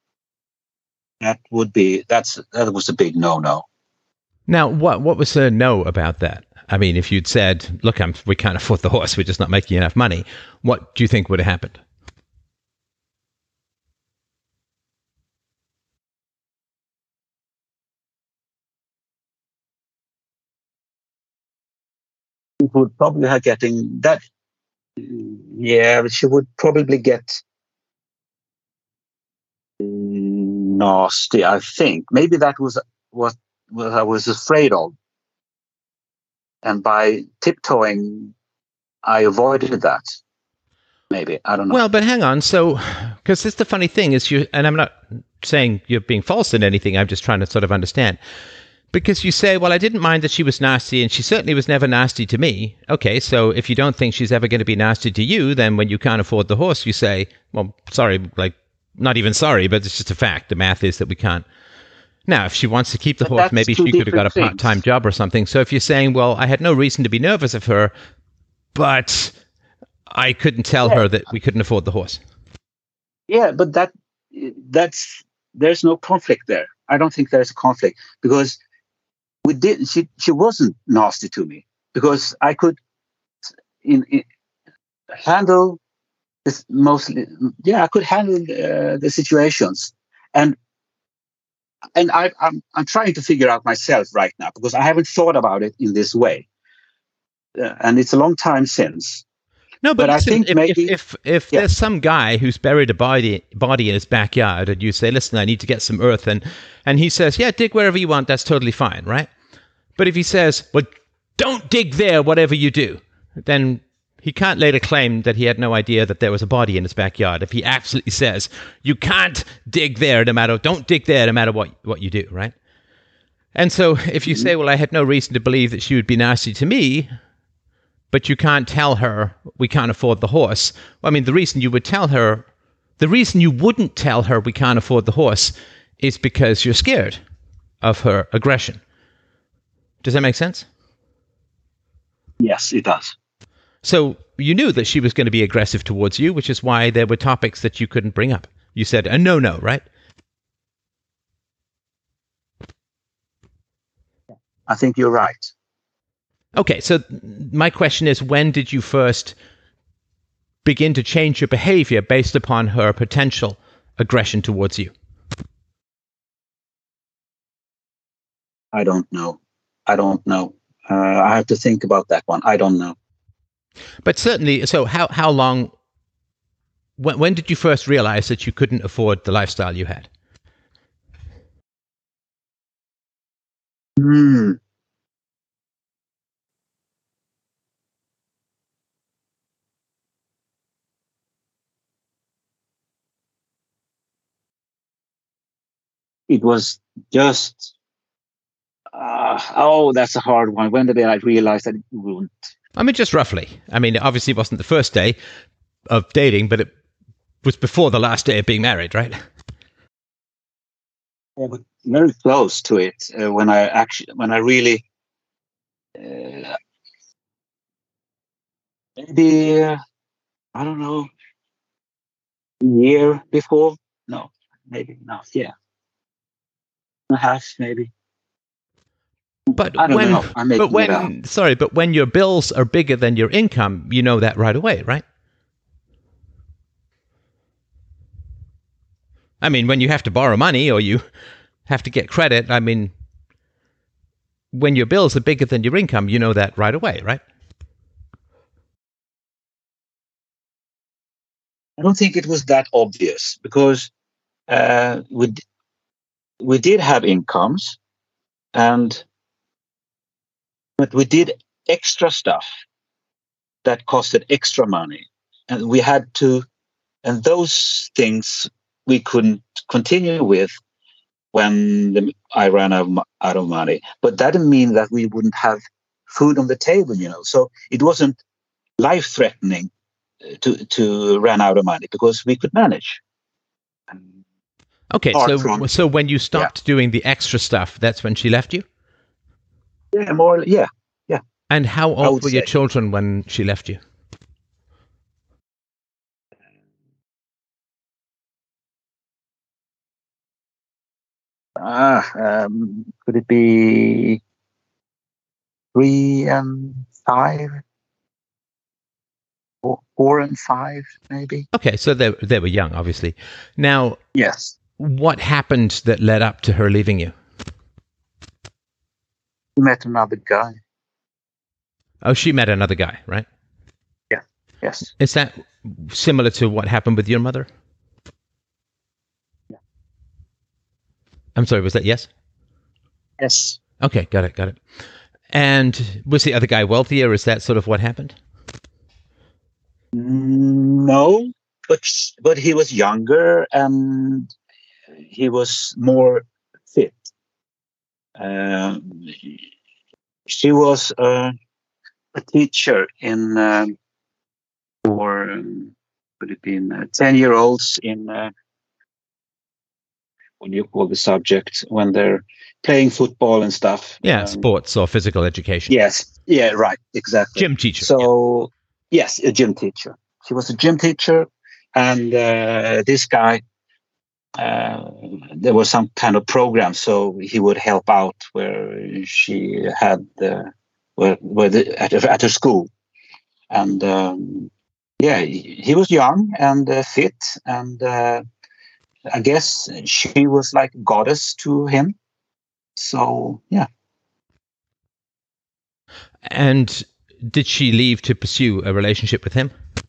S1: that was a big no.
S2: Now, what was the no about that? I mean, if you'd said, "Look, we can't afford the horse. We're just not making enough money," what do you think would have happened?
S1: It would probably have getting that. Yeah, she would probably get nasty. I think maybe that was what I was afraid of, and by tiptoeing, I avoided that. Maybe I don't know.
S2: Well, but hang on. So, because it's the funny thing is and I'm not saying you're being false in anything. I'm just trying to sort of understand. Because you say, well, I didn't mind that she was nasty, and she certainly was never nasty to me. Okay, so if you don't think she's ever going to be nasty to you, then when you can't afford the horse, you say, well, sorry, like, not even sorry, but it's just a fact. The math is that we can't. Now, if she wants to keep the
S1: But
S2: horse,
S1: that's
S2: maybe
S1: two
S2: she could have got a
S1: different
S2: part-time
S1: things.
S2: job or something. So if you're saying, well, I had no reason to be nervous of her, but I couldn't tell
S1: Yeah,
S2: her that we couldn't afford the horse.
S1: yeah, but that's there's no conflict there. I don't think there's a conflict because we did. She wasn't nasty to me because I could in handle this mostly. Yeah, I could handle the situations, and I'm trying to figure out myself right now because I haven't thought about it in this way, and it's a long time since.
S2: No, but
S1: But I
S2: listen,
S1: think maybe,
S2: if
S1: yeah,
S2: there's some guy who's buried a body in his backyard, and you say, "Listen, I need to get some earth," and he says, "Yeah, dig wherever you want," that's totally fine, right? But if he says, "Well, don't dig there, whatever you do," then he can't later claim that he had no idea that there was a body in his backyard. If he absolutely says, "You can't dig there, don't dig there, no matter what you do," right? And so if you say, "Well, I had no reason to believe that she would be nasty to me," but you can't tell her we can't afford the horse. Well, I mean, the reason you wouldn't tell her we can't afford the horse is because you're scared of her aggression. Does that make sense?
S1: yes, it does.
S2: So you knew that she was going to be aggressive towards you, which is why there were topics that you couldn't bring up. You said a no, right?
S1: I think you're right.
S2: Okay, so my question is, when did you first begin to change your behavior based upon her potential aggression towards you?
S1: I don't know. I don't know. I have to think about that one. I don't know.
S2: But certainly, so how long, when did you first realize that you couldn't afford the lifestyle you had?
S1: Hmm. It was just. Oh, that's a hard one. When did I realize that it wouldn't?
S2: I mean, just roughly. I mean, it obviously wasn't the first day of dating, but it was before the last day of being married, right?
S1: Yeah, but very close to it when I really uh, maybe I don't know, a year before. No, maybe enough. Yeah, and a half maybe.
S2: But
S1: I don't
S2: when,
S1: know. I'm making it up.
S2: but when your bills are bigger than your income, you know that right away, right? I mean, when you have to borrow money or you have to get credit, I mean, when your bills are bigger than your income, you know that right away, right?
S1: I don't think it was that obvious because we did have incomes, and but we did extra stuff that costed extra money, and we had to, and those things we couldn't continue with when I ran out of money. But that didn't mean that we wouldn't have food on the table, you know. So it wasn't life threatening to run out of money because we could manage.
S2: Okay,
S1: Apart
S2: so
S1: from,
S2: so when you
S1: yeah,
S2: stopped doing the extra stuff, that's when she left you?
S1: yeah, more, yeah, yeah,
S2: And how
S1: I
S2: old
S1: would
S2: were your
S1: say.
S2: children when she left you?
S1: Could it be 3 and 5, 4 and 5, maybe?
S2: Okay, so they were young, obviously. Now,
S1: Yes.
S2: what happened that led up to her leaving you?
S1: We met another guy.
S2: Oh, she met another guy, right?
S1: Yeah. Yes.
S2: Is that similar to what happened with your mother?
S1: Yeah.
S2: I'm sorry, was that yes?
S1: Yes.
S2: Okay, got it, got it. And was the other guy wealthier? Is that sort of what happened?
S1: No, but he was younger and he was more fit. Um, she was a teacher in for would it be in 10-year-olds in what do you call the subject when they're playing football and stuff.
S2: Yeah, sports or physical education.
S1: Yes, yeah, right, exactly.
S2: Gym teacher.
S1: So yes, a gym teacher. She was a gym teacher, and this guy, there was some kind of program, so he would help out where she had at her school, and yeah, he was young and fit, and I guess she was like a goddess to him. So yeah.
S2: And did she leave to pursue a relationship with him?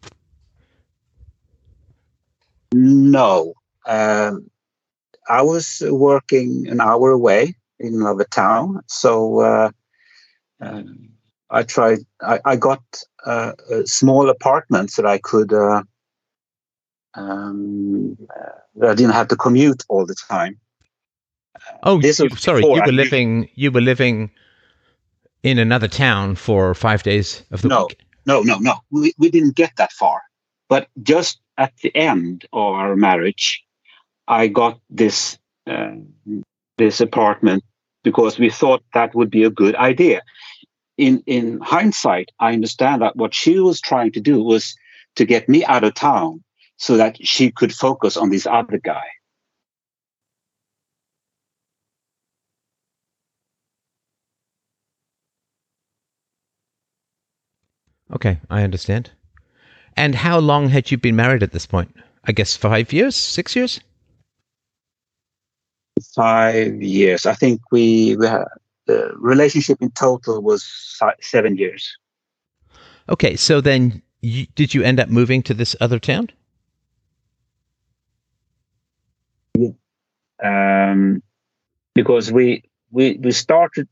S1: No. I was working an hour away in another town, so I tried. I got a small apartment that I could. That I didn't have to commute all the time.
S2: Oh,
S1: this was
S2: sorry,
S1: before
S2: you were living. You were living in another town for 5 days of the week.
S1: No. We didn't get that far, but just at the end of our marriage, I got this this apartment because we thought that would be a good idea. In hindsight, I understand that what she was trying to do was to get me out of town so that she could focus on this other guy.
S2: Okay, I understand. And how long had you been married at this point? I guess 5 years, 6 years?
S1: 5 years. I think we had, the relationship in total was 7 years.
S2: Okay, so then did you end up moving to this other town?
S1: Because we started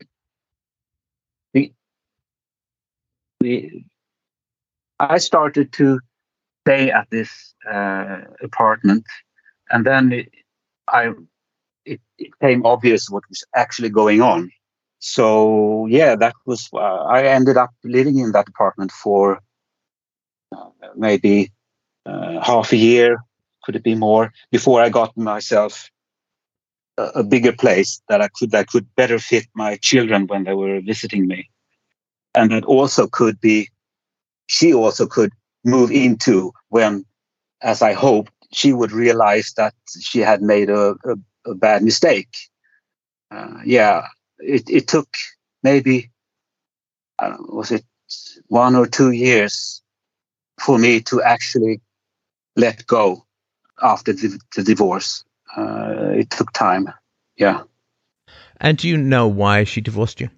S1: we I started to stay at this apartment, and then it became obvious what was actually going on. So yeah, that was I ended up living in that apartment for maybe half a year. Could it be more before I got myself a bigger place that I could better fit my children when they were visiting me, and that also she also could move into when, as I hoped, she would realize that she had made a bad mistake. Yeah, it took maybe, was it 1 or 2 years for me to actually let go after the divorce. It took time. Yeah.
S2: And do you know why she divorced you?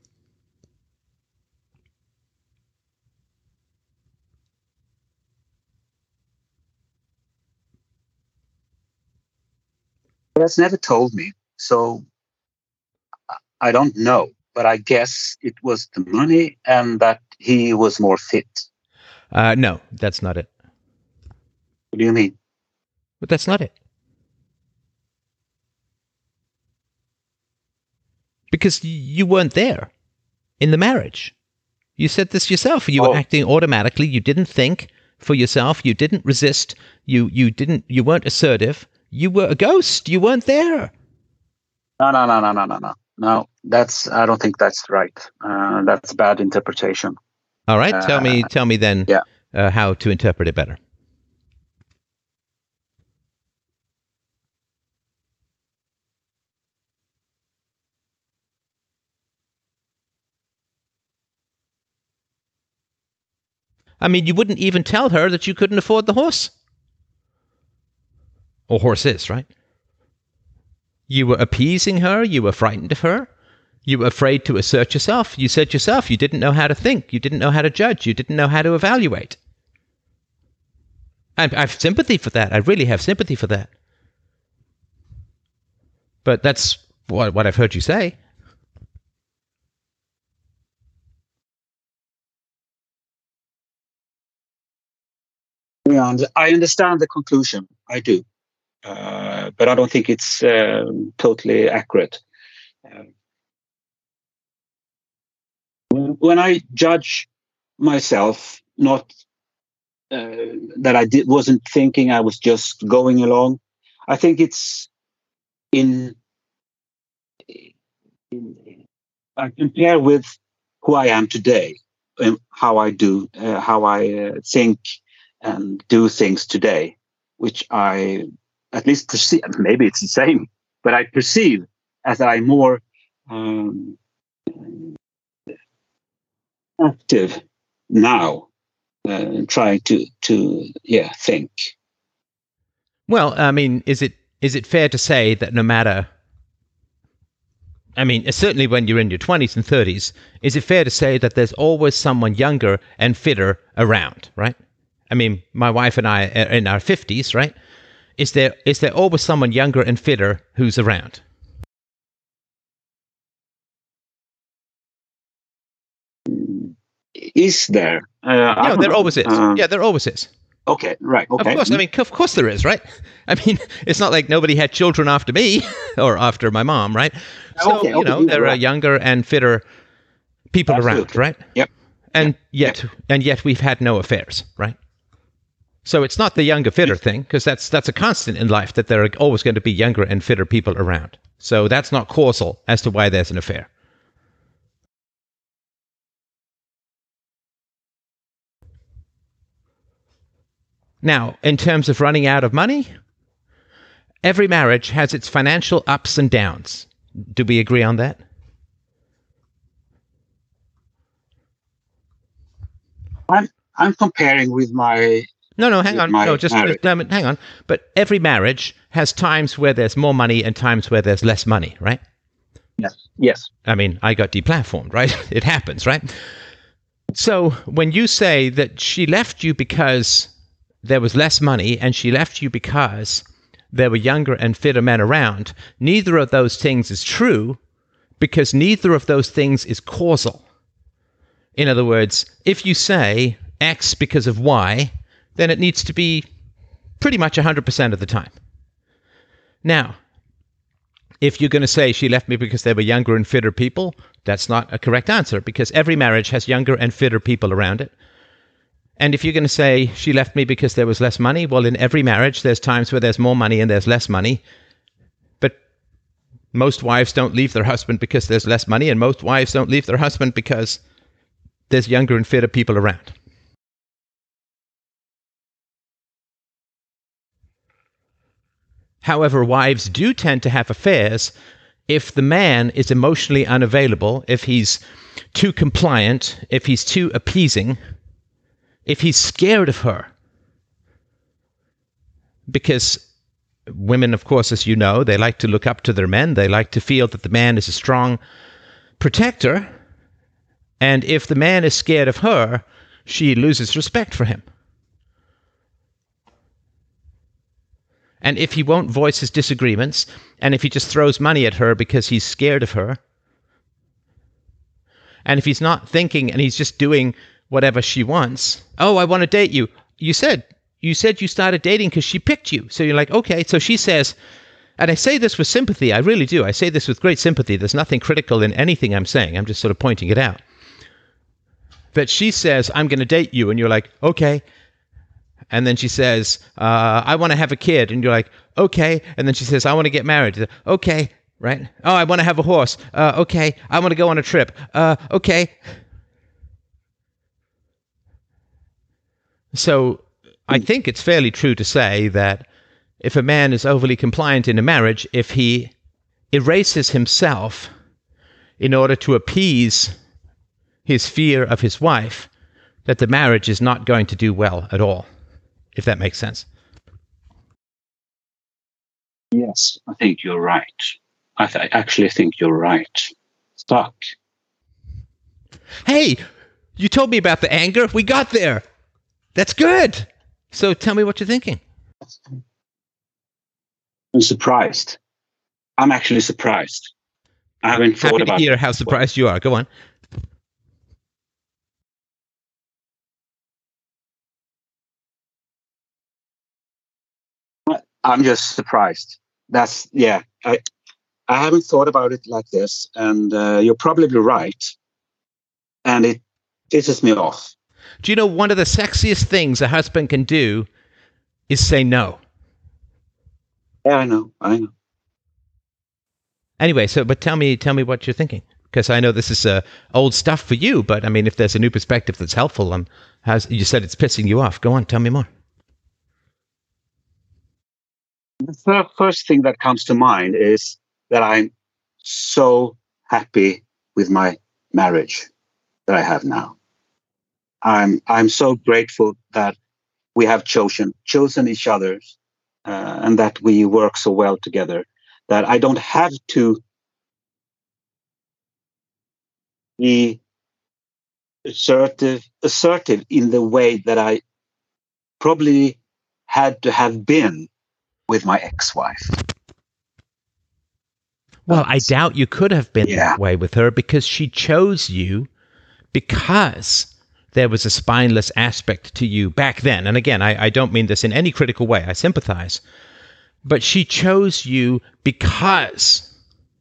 S1: That's never told me, so I don't know. But I guess it was the money and that he was more fit.
S2: No, that's not it.
S1: What do you mean?
S2: But that's not it. Because you weren't there in the marriage. You said this yourself. You were acting automatically. You didn't think for yourself. You didn't resist. You weren't assertive. You were a ghost. You weren't there.
S1: No. No, I don't think that's right. That's bad interpretation.
S2: All right. Tell me then how to interpret it better. I mean, you wouldn't even tell her that you couldn't afford the horse. Or horses, right? You were appeasing her. You were frightened of her. You were afraid to assert yourself. You said yourself you didn't know how to think. You didn't know how to judge. You didn't know how to evaluate. I have sympathy for that. I really have sympathy for that. But that's what I've heard you say.
S1: Yeah, I understand the conclusion. I do. But I don't think it's totally accurate. When I judge myself, not that wasn't thinking, I was just going along. I think it's I compare with who I am today and how I think and do things today, which I at least perceive. Maybe it's the same, but I perceive as I'm more active now, trying to think.
S2: Well, I mean, is it fair to say that no matter, I mean, certainly when you're in your 20s and 30s, is it fair to say that there's always someone younger and fitter around, right? I mean, my wife and I are in our 50s, right? Is there always someone younger and fitter who's around?
S1: Is there?
S2: Yeah, there always is. Yeah, there always is.
S1: Okay, right. Okay.
S2: Of course, I mean, of course there is, right? I mean, it's not like nobody had children after me or after my mom, right? So, there are younger and fitter people around, right?
S1: Yep.
S2: And yet we've had no affairs, right? So it's not the younger, fitter thing, because that's a constant in life, that there are always going to be younger and fitter people around. So that's not causal as to why there's an affair. Now, in terms of running out of money, every marriage has its financial ups and downs. Do we agree on that?
S1: I'm comparing with my...
S2: No, hang on. No, just hang on. But every marriage has times where there's more money and times where there's less money, right?
S1: Yes.
S2: I mean, I got deplatformed, right? It happens, right? So when you say that she left you because there was less money and she left you because there were younger and fitter men around, neither of those things is true, because neither of those things is causal. In other words, if you say X because of Y, then it needs to be pretty much 100% of the time. Now, if you're going to say she left me because they were younger and fitter people, that's not a correct answer, because every marriage has younger and fitter people around it. And if you're going to say she left me because there was less money, well, in every marriage, there's times where there's more money and there's less money. But most wives don't leave their husband because there's less money, and most wives don't leave their husband because there's younger and fitter people around. However, wives do tend to have affairs if the man is emotionally unavailable, if he's too compliant, if he's too appeasing, if he's scared of her. Because women, of course, as you know, they like to look up to their men. They like to feel that the man is a strong protector. And if the man is scared of her, she loses respect for him. And if he won't voice his disagreements, and if he just throws money at her because he's scared of her, and if he's not thinking and he's just doing whatever she wants, oh, I want to date you. You said you started dating because she picked you. So you're like, okay. So she says, and I say this with sympathy. I really do. I say this with great sympathy. There's nothing critical in anything I'm saying. I'm just sort of pointing it out. That she says, I'm going to date you. And you're like, okay. And then she says, I want to have a kid. And you're like, okay. And then she says, I want to get married. Okay. Right? Oh, I want to have a horse. Okay. I want to go on a trip. Okay. So I think it's fairly true to say that if a man is overly compliant in a marriage, if he erases himself in order to appease his fear of his wife, that the marriage is not going to do well at all. If that makes sense.
S1: Yes, I think you're right. I actually think you're right. Stuck.
S2: Hey, you told me about the anger. We got there. That's good. So tell me what you're thinking.
S1: I'm surprised. I'm actually surprised. I haven't thought about it.
S2: Happy to hear how surprised you are. Go on.
S1: I'm just surprised. I haven't thought about it like this, and you're probably right. And it pisses me off.
S2: Do you know one of the sexiest things a husband can do is say no?
S1: Yeah, I know.
S2: Anyway, but tell me what you're thinking, because I know this is old stuff for you. But I mean, if there's a new perspective that's helpful, you said it's pissing you off. Go on, tell me more.
S1: The first thing that comes to mind is that I'm so happy with my marriage that I have now. I'm so grateful that we have chosen each other, and that we work so well together, that I don't have to be assertive in the way that I probably had to have been with my ex-wife.
S2: Well, I doubt you could have been that way with her, because she chose you because there was a spineless aspect to you back then. And again, I don't mean this in any critical way. I sympathize. But she chose you because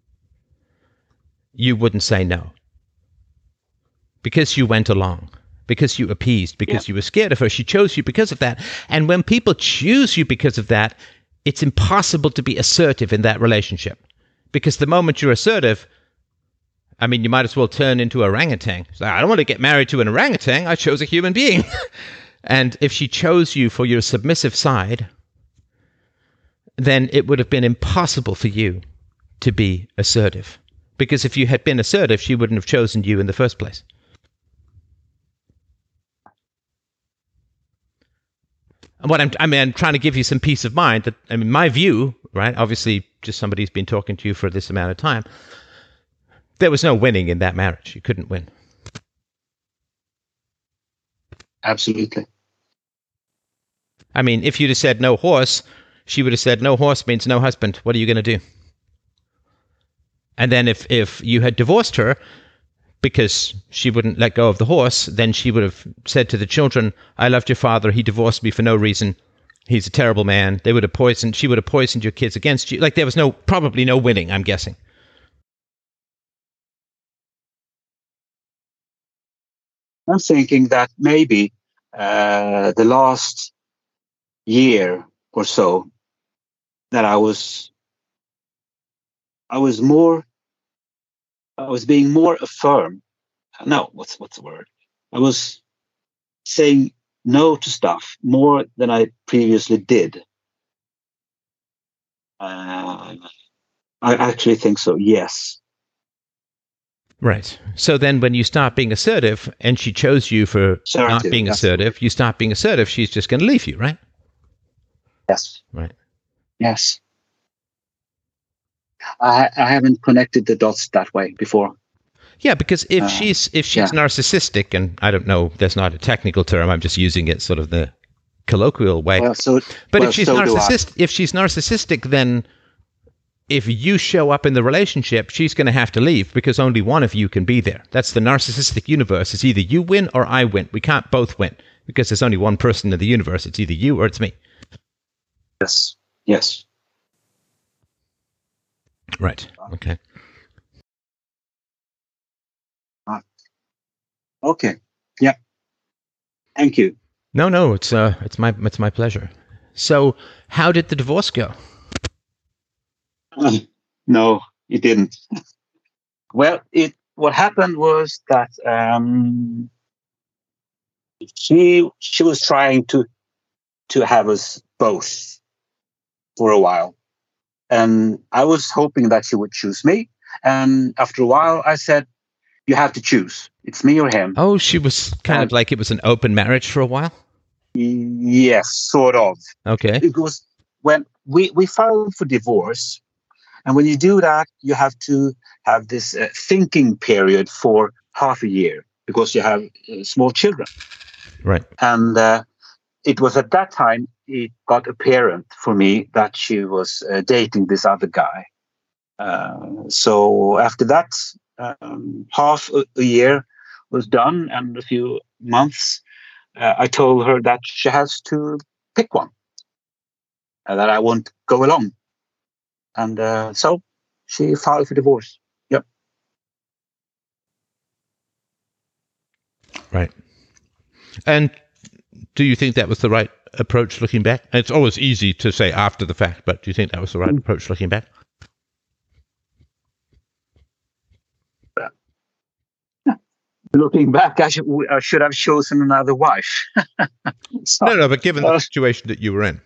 S2: you wouldn't say no. Because you went along. Because you appeased. Because you were scared of her. She chose you because of that. And when people choose you because of that, it's impossible to be assertive in that relationship. Because the moment you're assertive, I mean, you might as well turn into an orangutan. So I don't want to get married to an orangutan. I chose a human being. And if she chose you for your submissive side, then it would have been impossible for you to be assertive. Because if you had been assertive, she wouldn't have chosen you in the first place. And I'm trying to give you some peace of mind that, I mean, my view, right? Obviously, just somebody's been talking to you for this amount of time. There was no winning in that marriage. You couldn't win.
S1: Absolutely.
S2: I mean, if you'd have said no horse, she would have said no horse means no husband. What are you going to do? And then if you had divorced her because she wouldn't let go of the horse, then she would have said to the children, I loved your father. He divorced me for no reason. He's a terrible man. She would have poisoned your kids against you. Like, there was probably no winning, I'm guessing.
S1: I'm thinking that maybe the last year or so that I was being more affirm. No, what's the word? I was saying no to stuff more than I previously did. I actually think so. Yes.
S2: Right. So then when you start being assertive and she chose you for not being assertive, you start being assertive, she's just going to leave you, right?
S1: Yes.
S2: Right.
S1: Yes. I haven't connected the dots that way before.
S2: Yeah, because if she's narcissistic, and I don't know, there's not a technical term, I'm just using it sort of the colloquial way. If she's narcissistic, then if you show up in the relationship, she's going to have to leave because only one of you can be there. That's the narcissistic universe. It's either you win or I win. We can't both win because there's only one person in the universe. It's either you or it's me.
S1: Yes. Yes.
S2: Right. Okay.
S1: Okay. Yeah. Thank you.
S2: No, it's my pleasure. So, how did the divorce go?
S1: No, it didn't. Well, what happened was that she was trying to have us both for a while, and I was hoping that she would choose me. And after a while, I said, "You have to choose. It's me or him."
S2: Oh, she was kind of like it was an open marriage for a while?
S1: Yes, sort of.
S2: Okay.
S1: It was when we filed for divorce. And when you do that, you have to have this thinking period for half a year because you have small children.
S2: Right.
S1: And it was at that time it got apparent for me that she was dating this other guy. So after that, half a year was done and a few months, I told her that she has to pick one and that I won't go along. And so she filed for divorce. Yep.
S2: Right. And do you think that was the right approach looking back? It's always easy to say after the fact, but do you think that was the right approach looking back?
S1: Looking back, I should have chosen another wife.
S2: No, but given the situation that you were in.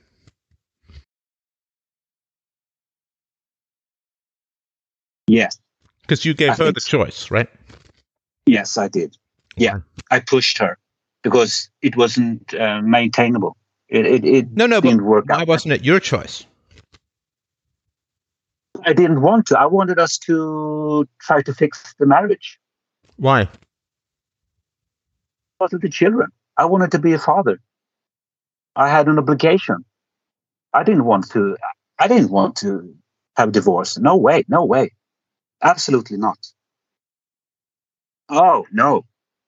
S1: Yes.
S2: Because you gave her the choice, right?
S1: Yes, I did. Yeah, I pushed her because it wasn't maintainable. It didn't work out.
S2: Why wasn't it your choice?
S1: I didn't want to. I wanted us to try to fix the marriage.
S2: Why?
S1: Because of the children. I wanted to be a father. I had an obligation. I didn't want to have a divorce. No way. Absolutely not. Oh, no.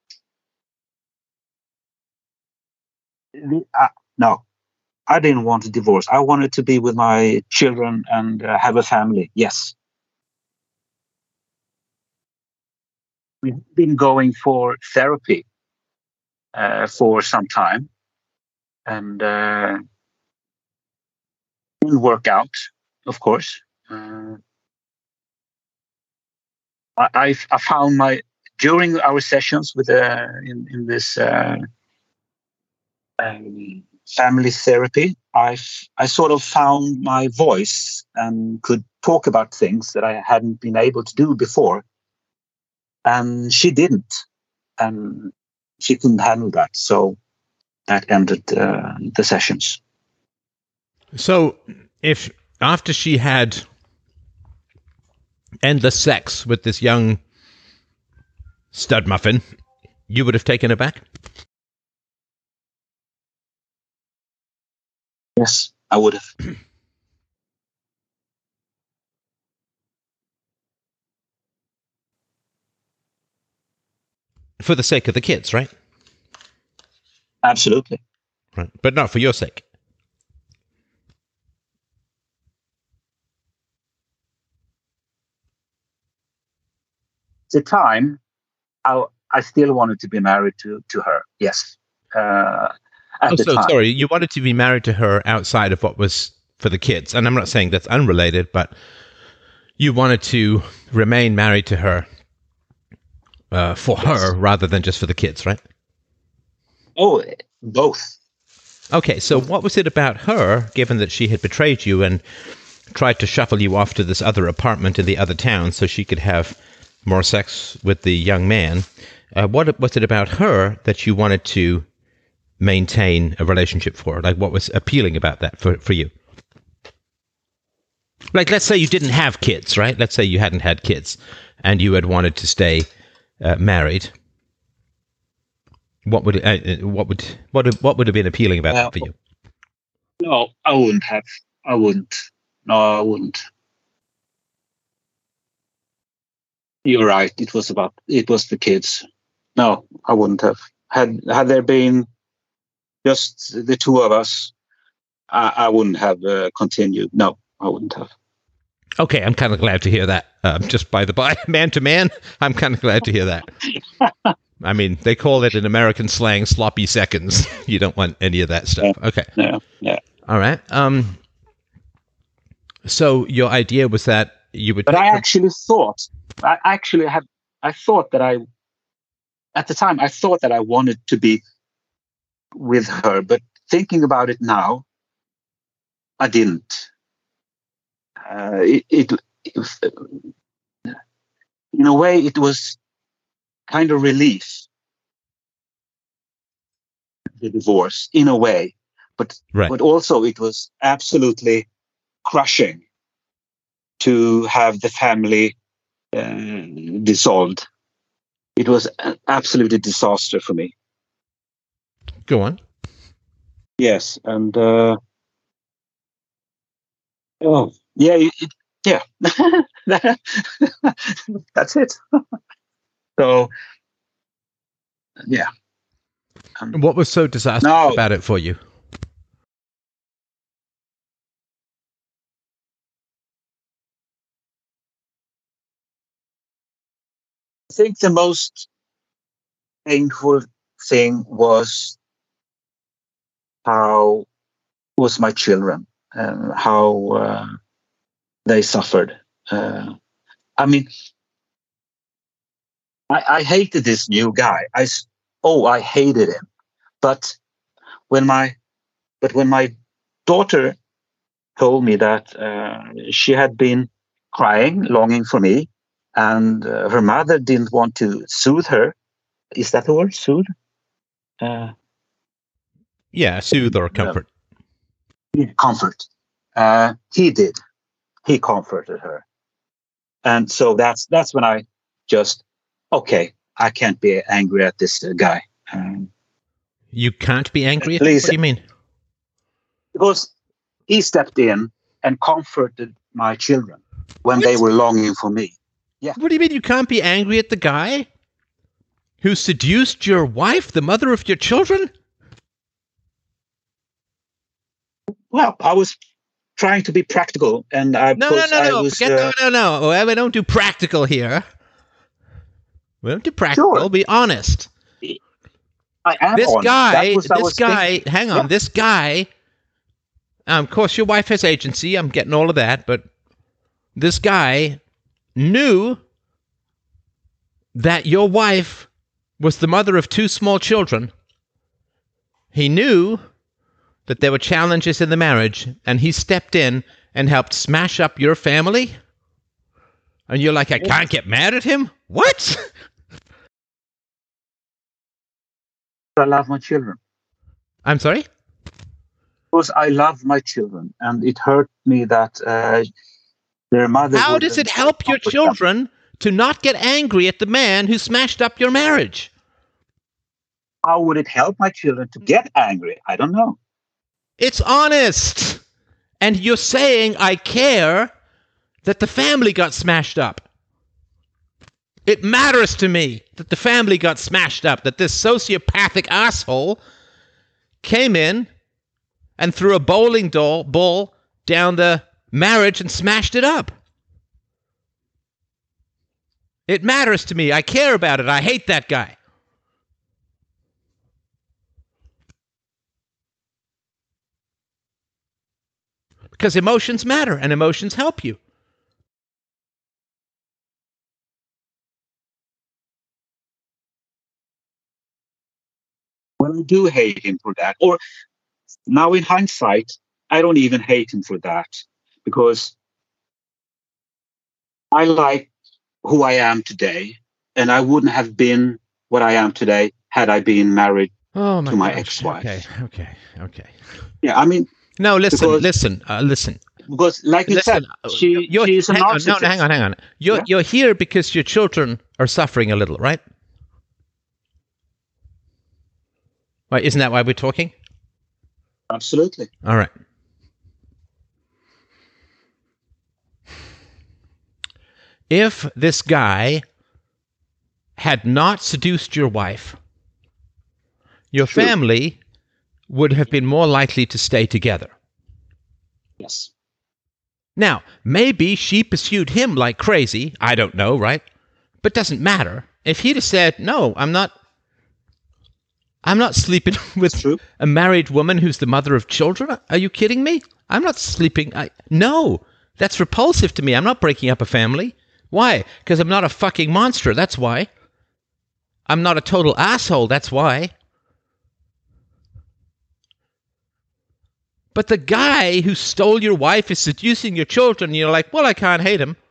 S1: No, I didn't want a divorce. I wanted to be with my children and have a family. Yes. We've been going for therapy for some time and didn't work out, of course. I found during our sessions with in this family therapy, I sort of found my voice and could talk about things that I hadn't been able to do before, and she didn't, and she couldn't handle that, so that ended the sessions.
S2: So, if after she had endless sex with this young stud muffin, you would have taken her back?
S1: Yes, I would have.
S2: For the sake of the kids, right?
S1: Absolutely.
S2: Right, but not for your sake.
S1: At the time, I still wanted to be married to her. Yes.
S2: Sorry, you wanted to be married to her outside of what was for the kids. And I'm not saying that's unrelated, but you wanted to remain married to her for her rather than just for the kids, right?
S1: Oh, both.
S2: Okay, so what was it about her, given that she had betrayed you and tried to shuffle you off to this other apartment in the other town so she could have more sex with the young man. What was it about her that you wanted to maintain a relationship for? Like, what was appealing about that for you? Like, let's say you didn't have kids, right? Let's say you hadn't had kids and you had wanted to stay married. What would have been appealing about that for you?
S1: No, I wouldn't have. I wouldn't. No, I wouldn't. You're right. It was the kids. No, I wouldn't have. Had there been just the two of us, I wouldn't have continued. No, I wouldn't have.
S2: Okay, I'm kind of glad to hear that. Just by the by, man to man, I'm kind of glad to hear that. I mean, they call it in American slang sloppy seconds. You don't want any of that stuff.
S1: Yeah.
S2: Okay.
S1: Yeah.
S2: All right. So your idea was that you would.
S1: But I thought that at the time, I thought that I wanted to be with her. But thinking about it now, I didn't. In a way, it was kind of relief, the divorce, in a way, but also it was absolutely crushing to have the family dissolved. It was an absolute disaster for me.
S2: Go on.
S1: Yes, and yeah, that's it. So, yeah.
S2: What was so disastrous about it for you?
S1: I think the most painful thing was my children and how they suffered. I mean, I hated this new guy. I hated him. But when my daughter told me that she had been crying, longing for me, and her mother didn't want to soothe her. Is that the word, soothe?
S2: Yeah, soothe or comfort.
S1: Comfort. He did. He comforted her, and so that's when I just I can't be angry at this guy.
S2: You can't be angry at him? What do you mean?
S1: Because he stepped in and comforted my children when they were longing for me. Yeah.
S2: What do you mean you can't be angry at the guy who seduced your wife, the mother of your children?
S1: Well, I was trying to be practical, and I
S2: no. We don't do practical here. We don't do practical. Sure. Be honest.
S1: I am
S2: this
S1: honest.
S2: guy. Hang on. Yeah. This guy. Of course, your wife has agency. I'm getting all of that, but this guy knew that your wife was the mother of two small children. He knew that there were challenges in the marriage, and he stepped in and helped smash up your family? And you're like, I can't get mad at him? What?
S1: I love my children.
S2: I'm sorry?
S1: Because I love my children, and it hurt me that their mother...
S2: How does it help your children to not get angry at the man who smashed up your marriage?
S1: How would it help my children to get angry? I don't know.
S2: It's honest. And you're saying, I care that the family got smashed up. It matters to me that the family got smashed up, that this sociopathic asshole came in and threw a bowling ball down the marriage and smashed it up. It matters to me. I care about it. I hate that guy. Because emotions matter and emotions help you.
S1: Well, I do hate him for that. Or now in hindsight, I don't even hate him for that. Because I like who I am today, and I wouldn't have been what I am today had I been married
S2: Oh my
S1: to my
S2: gosh.
S1: ex-wife.
S2: Okay.
S1: Yeah, I mean,
S2: No, listen.
S1: because like you said,
S2: Listen.
S1: she's a narcissist.
S2: Hang on.
S1: Yeah,
S2: You're here because your children are suffering a little, right? Right? Isn't that why we're talking?
S1: absolutely.
S2: All right. If this guy had not seduced your wife, your
S1: True.
S2: family would have been more likely to stay together.
S1: Yes.
S2: Now, maybe she pursued him like crazy. I don't know, right? But doesn't matter. If he'd have said, "No, I'm not sleeping with
S1: True.
S2: a married woman who's the mother of children. Are you kidding me? I'm not sleeping. No, that's repulsive to me. I'm not breaking up a family. Why? Because I'm not a fucking monster. That's why. I'm not a total asshole. That's why. But the guy who stole your wife is seducing your children, and you're like, well, I can't hate him.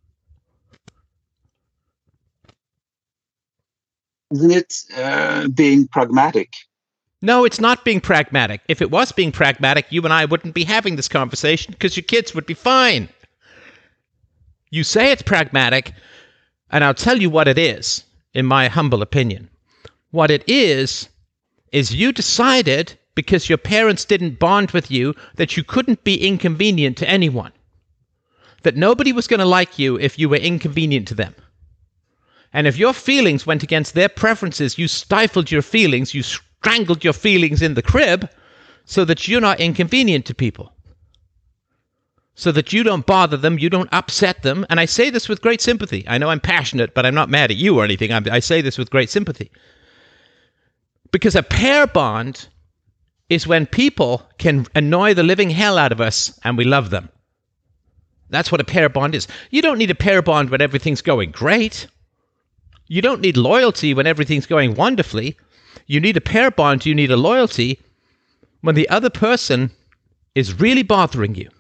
S1: Isn't it being pragmatic?
S2: No, it's not being pragmatic. If it was being pragmatic, you and I wouldn't be having this conversation because your kids would be fine. You say it's pragmatic, and I'll tell you what it is, in my humble opinion. What it is you decided, because your parents didn't bond with you, that you couldn't be inconvenient to anyone. That nobody was going to like you if you were inconvenient to them. And if your feelings went against their preferences, you stifled your feelings, you strangled your feelings in the crib so that you're not inconvenient to people. So that you don't bother them, you don't upset them. And I say this with great sympathy. I know I'm passionate, but I'm not mad at you or anything. I say this with great sympathy. Because a pair bond is when people can annoy the living hell out of us and we love them. That's what a pair bond is. You don't need a pair bond when everything's going great. You don't need loyalty when everything's going wonderfully. You need a pair bond, you need a loyalty when the other person is really bothering you.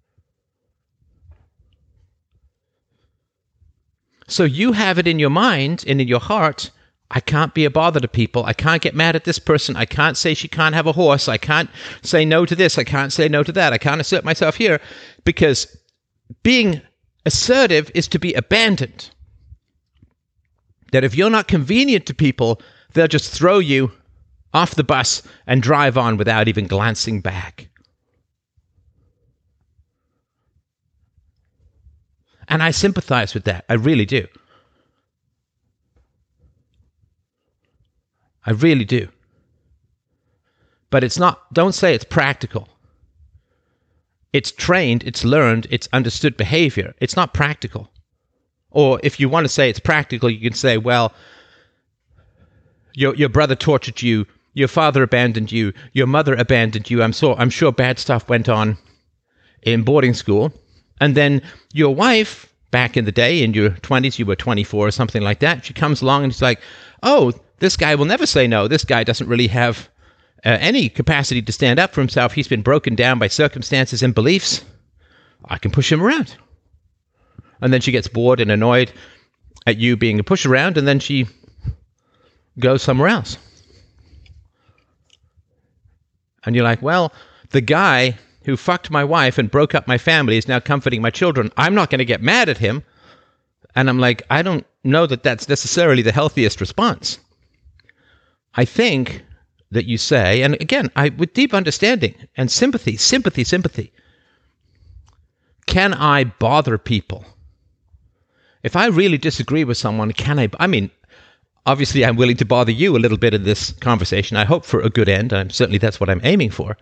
S2: So you have it in your mind and in your heart, I can't be a bother to people. I can't get mad at this person. I can't say she can't have a horse. I can't say no to this. I can't say no to that. I can't assert myself here, because being assertive is to be abandoned. That if you're not convenient to people, they'll just throw you off the bus and drive on without even glancing back. And I sympathize with that. I really do. I really do. But it's not, don't say it's practical. It's trained, it's learned, it's understood behavior. It's not practical. Or if you want to say it's practical, you can say, well, your brother tortured you, your father abandoned you, your mother abandoned you. I'm sure bad stuff went on in boarding school. And then your wife, back in the day, in your 20s, you were 24 or something like that, she comes along and she's like, oh, this guy will never say no. This guy doesn't really have any capacity to stand up for himself. He's been broken down by circumstances and beliefs. I can push him around. And then she gets bored and annoyed at you being a push around, and then she goes somewhere else. And you're like, well, the guy who fucked my wife and broke up my family is now comforting my children. I'm not going to get mad at him. And I'm like, I don't know that that's necessarily the healthiest response. I think that you say, and again, with deep understanding and sympathy, can I bother people? If I really disagree with someone, I mean, obviously I'm willing to bother you a little bit in this conversation. I hope for a good end. Certainly that's what I'm aiming for.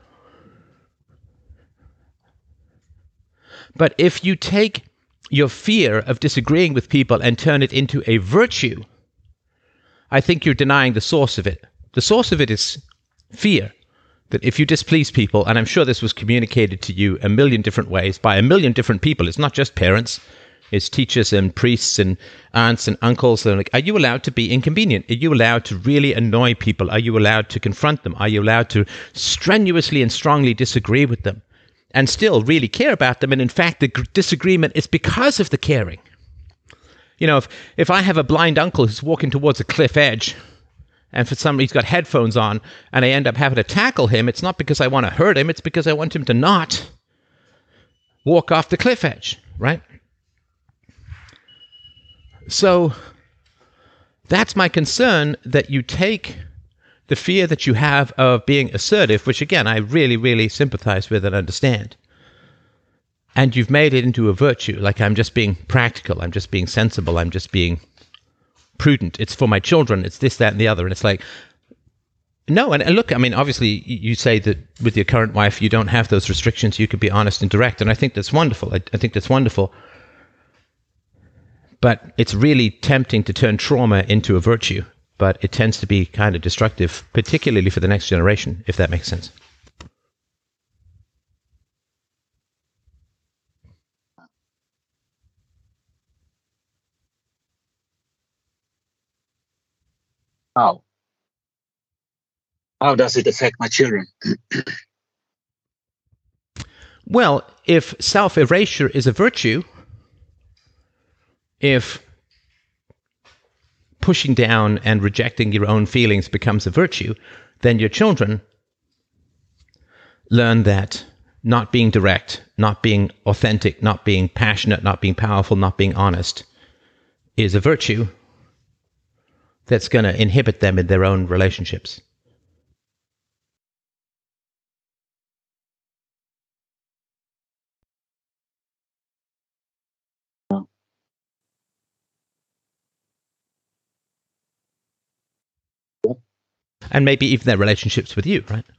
S2: But if you take your fear of disagreeing with people and turn it into a virtue, I think you're denying the source of it. The source of it is fear. That if you displease people, and I'm sure this was communicated to you a million different ways by a million different people, it's not just parents, it's teachers and priests and aunts and uncles. They're like, are you allowed to be inconvenient? Are you allowed to really annoy people? Are you allowed to confront them? Are you allowed to strenuously and strongly disagree with them and still really care about them? And in fact, the disagreement is because of the caring. if I have a blind uncle who's walking towards a cliff edge, and for some reason he's got headphones on, and I end up having to tackle him, it's not because I want to hurt him, it's because I want him to not walk off the cliff edge, right? So that's my concern, that you take the fear that you have of being assertive, which again, I really, really sympathize with and understand, and you've made it into a virtue. Like, I'm just being practical, I'm just being sensible, I'm just being prudent. It's for my children, it's this, that, and the other. And it's like, no, and look, I mean, obviously you say that with your current wife, you don't have those restrictions, you could be honest and direct, and I think that's wonderful. I think that's wonderful. But it's really tempting to turn trauma into a virtue, but it tends to be kind of destructive, particularly for the next generation, if that makes sense.
S1: How? How does it affect my children?
S2: Well, if self-erasure is a virtue, if pushing down and rejecting your own feelings becomes a virtue, then your children learn that not being direct, not being authentic, not being passionate, not being powerful, not being honest is a virtue that's going to inhibit them in their own relationships. And maybe even their relationships with you, right?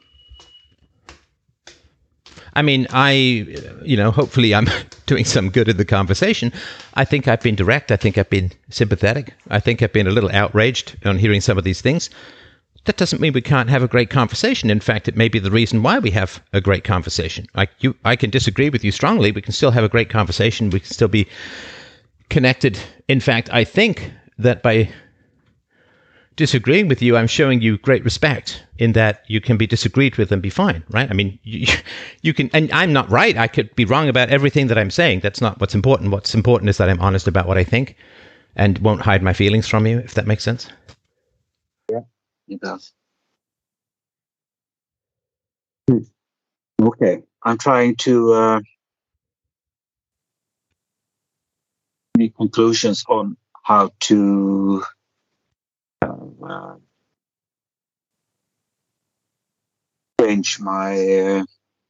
S2: I mean, hopefully I'm doing some good in the conversation. I think I've been direct. I think I've been sympathetic. I think I've been a little outraged on hearing some of these things. That doesn't mean we can't have a great conversation. In fact, it may be the reason why we have a great conversation. I can disagree with you strongly. We can still have a great conversation. We can still be connected. In fact, I think that by disagreeing with you, I'm showing you great respect in that you can be disagreed with and be fine, right? I mean, you can, and I'm not right. I could be wrong about everything that I'm saying. That's not what's important. What's important is that I'm honest about what I think and won't hide my feelings from you, if that makes sense.
S1: Yeah, it does. Okay, I'm trying to make conclusions on how to change my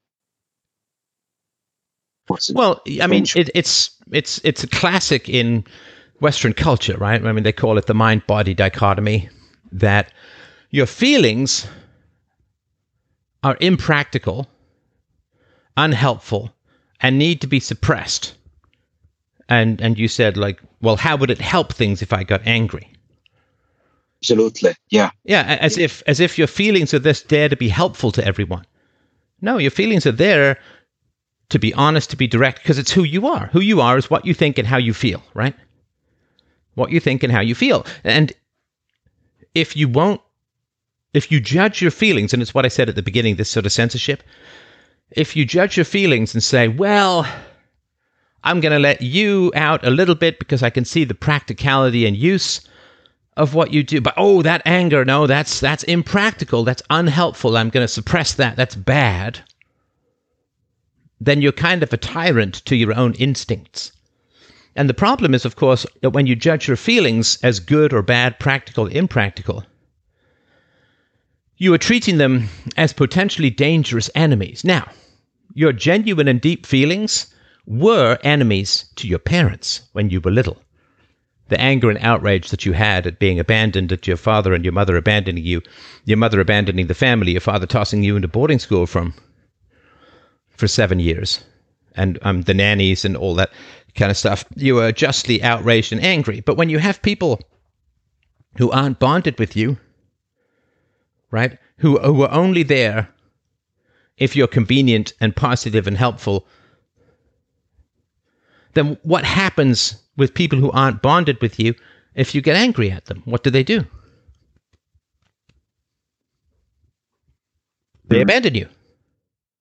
S2: well, I mean, it's a classic in Western culture, right? I mean, they call it the mind-body dichotomy, that your feelings are impractical, unhelpful, and need to be suppressed. And you said, like, well, how would it help things if I got angry?
S1: Absolutely, yeah.
S2: Yeah, as if your feelings are there to be helpful to everyone. No, your feelings are there to be honest, to be direct, because it's who you are. Who you are is what you think and how you feel, right? What you think and how you feel. And if you judge your feelings, and it's what I said at the beginning, this sort of censorship, if you judge your feelings and say, well, I'm going to let you out a little bit because I can see the practicality and use of what you do, but that anger, no, that's impractical, that's unhelpful, I'm going to suppress that, that's bad, then you're kind of a tyrant to your own instincts. And the problem is, of course, that when you judge your feelings as good or bad, practical or impractical, you are treating them as potentially dangerous enemies. Now, your genuine and deep feelings were enemies to your parents when you were little. The anger and outrage that you had at being abandoned, at your father and your mother abandoning you, your mother abandoning the family, your father tossing you into boarding school for 7 years, and the nannies and all that kind of stuff. You were justly outraged and angry. But when you have people who aren't bonded with you, right, who are only there if you're convenient and positive and helpful, then what happens with people who aren't bonded with you if you get angry at them? What do? They abandon you.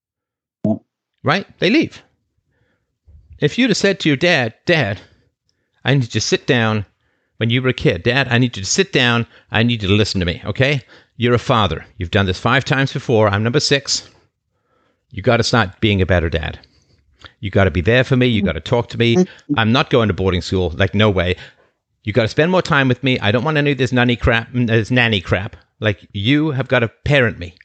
S2: Right? They leave. If you'd have said to your dad, I need you to sit down when you were a kid. Dad, I need you to sit down. I need you to listen to me, okay? You're a father. You've done this 5 times before. I'm number 6. You got to start being a better dad. You got to be there for me. You got to talk to me. I'm not going to boarding school. Like, no way. You got to spend more time with me. I don't want any of this nanny crap. Like, you have got to parent me.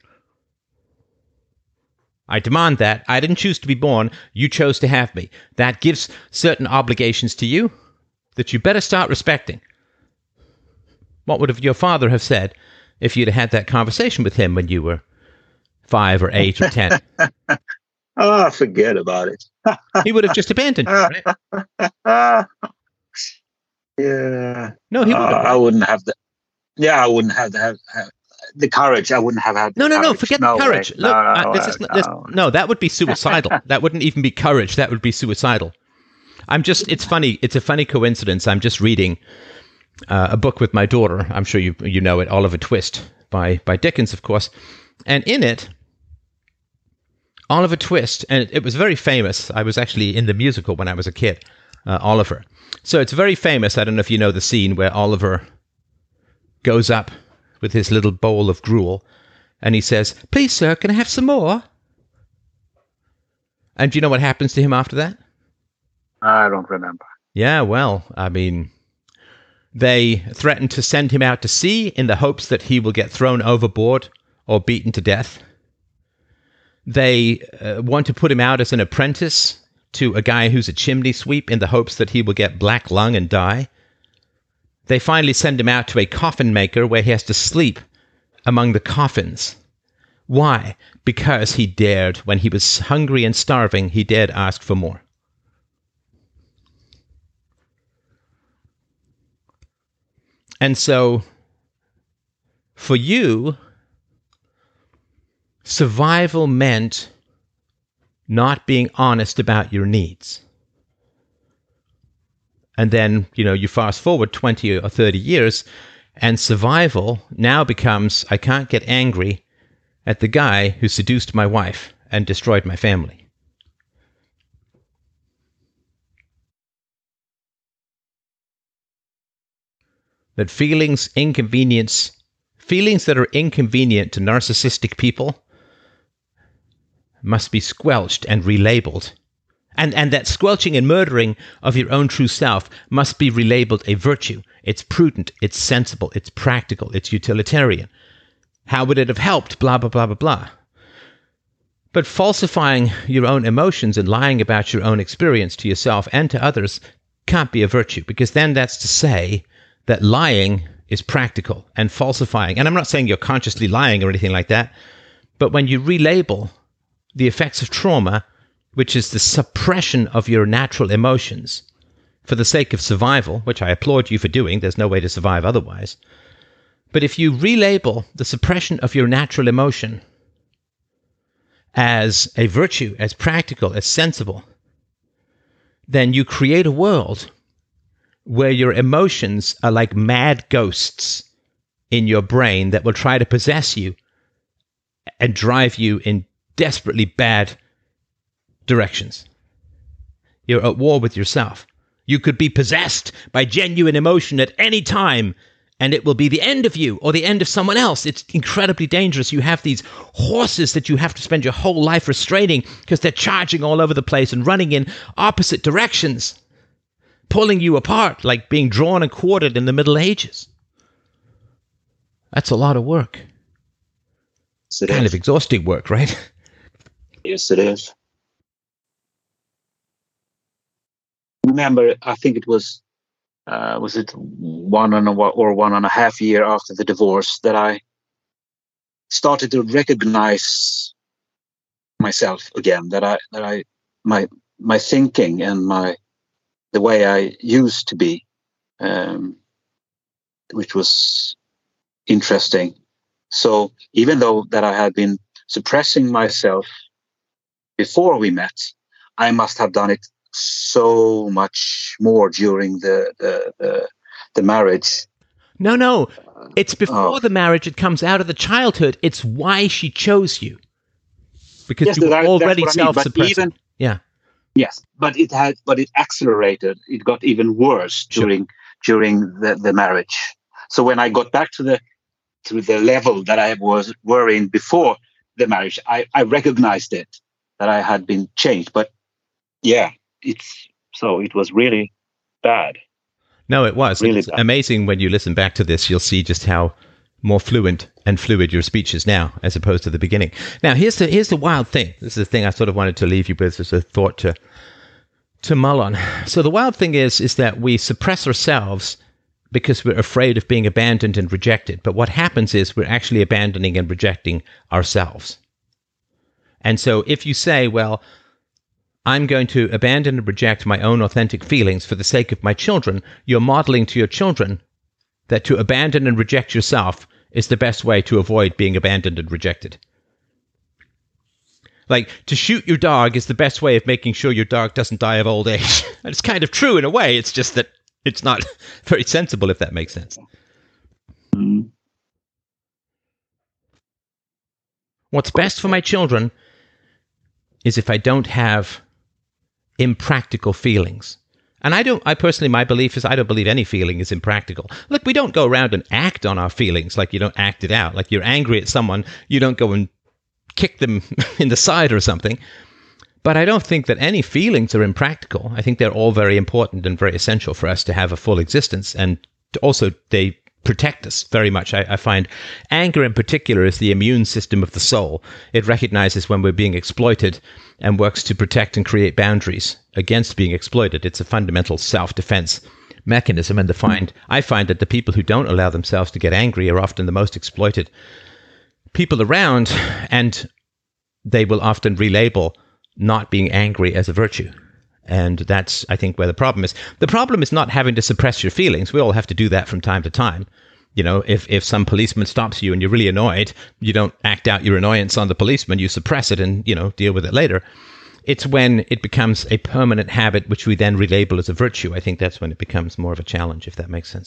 S2: I demand that. I didn't choose to be born. You chose to have me. That gives certain obligations to you that you better start respecting. What would your father have said if you'd had that conversation with him when you were 5 or 8 or 10?
S1: Oh, forget about it.
S2: He would have just abandoned you, right?
S1: Yeah.
S2: No, he would have.
S1: I wouldn't have the. Yeah, I wouldn't have the courage. I wouldn't have had.
S2: No. Forget the courage.
S1: Way.
S2: Look, no, that would be suicidal. That wouldn't even be courage. That would be suicidal. It's funny. It's a funny coincidence. I'm just reading a book with my daughter. I'm sure you know it, Oliver Twist by Dickens, of course. And in it, Oliver Twist, and it was very famous. I was actually in the musical when I was a kid, Oliver. So it's very famous. I don't know if you know the scene where Oliver goes up with his little bowl of gruel and he says, "Please, sir, can I have some more?" And do you know what happens to him after that?
S1: I don't remember.
S2: Yeah, well, I mean, they threaten to send him out to sea in the hopes that he will get thrown overboard or beaten to death. They want to put him out as an apprentice to a guy who's a chimney sweep in the hopes that he will get black lung and die. They finally send him out to a coffin maker where he has to sleep among the coffins. Why? Because he dared, when he was hungry and starving, he dared ask for more. And so, for you, survival meant not being honest about your needs. And then, you fast forward 20 or 30 years, and survival now becomes, I can't get angry at the guy who seduced my wife and destroyed my family. That feelings that are inconvenient to narcissistic people must be squelched and relabeled. And that squelching and murdering of your own true self must be relabeled a virtue. It's prudent, it's sensible, it's practical, it's utilitarian. How would it have helped? Blah, blah, blah, blah, blah. But falsifying your own emotions and lying about your own experience to yourself and to others can't be a virtue, because then that's to say that lying is practical and falsifying. And I'm not saying you're consciously lying or anything like that, but when you relabel the effects of trauma, which is the suppression of your natural emotions for the sake of survival, which I applaud you for doing, there's no way to survive otherwise. But if you relabel the suppression of your natural emotion as a virtue, as practical, as sensible, then you create a world where your emotions are like mad ghosts in your brain that will try to possess you and drive you in desperately bad directions. You're at war with yourself. You could be possessed by genuine emotion at any time, and it will be the end of you or the end of someone else. It's incredibly dangerous. You have these horses that you have to spend your whole life restraining because they're charging all over the place and running in opposite directions, pulling you apart like being drawn and quartered in the Middle Ages. That's a lot of work.
S1: Yes, it
S2: kind
S1: is.
S2: of exhausting work, right?
S1: Yes, it is. Remember, I think it was it 1.5 years after the divorce that I started to recognize myself again. My thinking and the way I used to be, which was interesting. So even though that I had been suppressing myself before we met, I must have done it so much more during the marriage.
S2: No. It's before the marriage. It comes out of the childhood. It's why she chose you. Because
S1: Yes,
S2: you were already
S1: that's what I mean.
S2: self-suppressing.
S1: But
S2: Yeah.
S1: Yes, but it accelerated. It got even worse
S2: Sure.
S1: during the marriage. So when I got back to the level that I were in before the marriage, I recognized it, that I had been changed. But yeah, it was really bad,
S2: No, it was. And
S1: really
S2: it's
S1: bad.
S2: amazing when you listen back to this, you'll see just how more fluent and fluid your speech is now as opposed to the beginning. Now, here's the wild thing. This is the thing I sort of wanted to leave you with as a thought to mull on. So the wild thing is that we suppress ourselves because we're afraid of being abandoned and rejected. But what happens is we're actually abandoning and rejecting ourselves. And so if you say, well, I'm going to abandon and reject my own authentic feelings for the sake of my children, you're modeling to your children that to abandon and reject yourself is the best way to avoid being abandoned and rejected. Like, to shoot your dog is the best way of making sure your dog doesn't die of old age. And it's kind of true in a way. It's just that it's not very sensible, if that makes sense.
S1: Mm.
S2: What's best for my children is if I don't have impractical feelings. And I personally, my belief is I don't believe any feeling is impractical. Look, we don't go around and act on our feelings like you don't act it out. Like you're angry at someone, you don't go and kick them in the side or something. But I don't think that any feelings are impractical. I think they're all very important and very essential for us to have a full existence. And also, they protect us very much. I find anger in particular is the immune system of the soul. It recognizes when we're being exploited and works to protect and create boundaries against being exploited. It's a fundamental self-defense mechanism. And I find that the people who don't allow themselves to get angry are often the most exploited people around, and they will often relabel not being angry as a virtue. And that's, I think, where the problem is. The problem is not having to suppress your feelings. We all have to do that from time to time. You know, if some policeman stops you and you're really annoyed, you don't act out your annoyance on the policeman. You suppress it and, deal with it later. It's when it becomes a permanent habit, which we then relabel as a virtue. I think that's when it becomes more of a challenge, if that makes sense.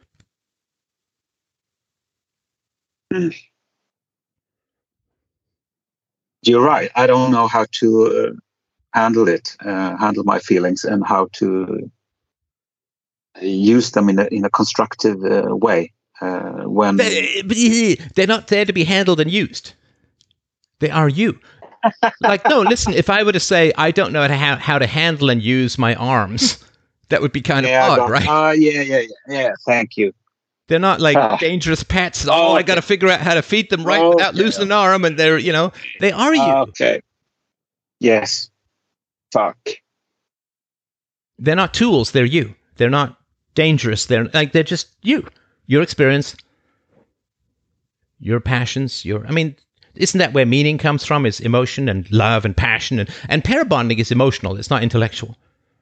S1: You're right. I don't know how to handle my feelings, and how to use them in a constructive way. When
S2: They're not there to be handled and used. They are you. Like, no, listen, if I were to say, I don't know how to handle and use my arms, that would be kind of odd, right?
S1: Yeah. Thank you.
S2: They're not like dangerous pets. Oh, I got to figure out how to feed them right without losing an arm. And they're, they are you.
S1: Okay. Yes. Fuck.
S2: They're not tools. They're you. They're not dangerous. They're just you. Your experience, your passions, isn't that where meaning comes from? Is emotion and love and passion, and pair bonding is emotional. It's not intellectual.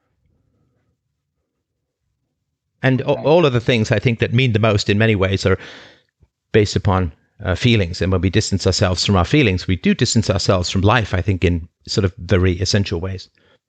S2: And all of the things I think that mean the most in many ways are based upon feelings. And when we distance ourselves from our feelings, we do distance ourselves from life, I think, in sort of very essential ways.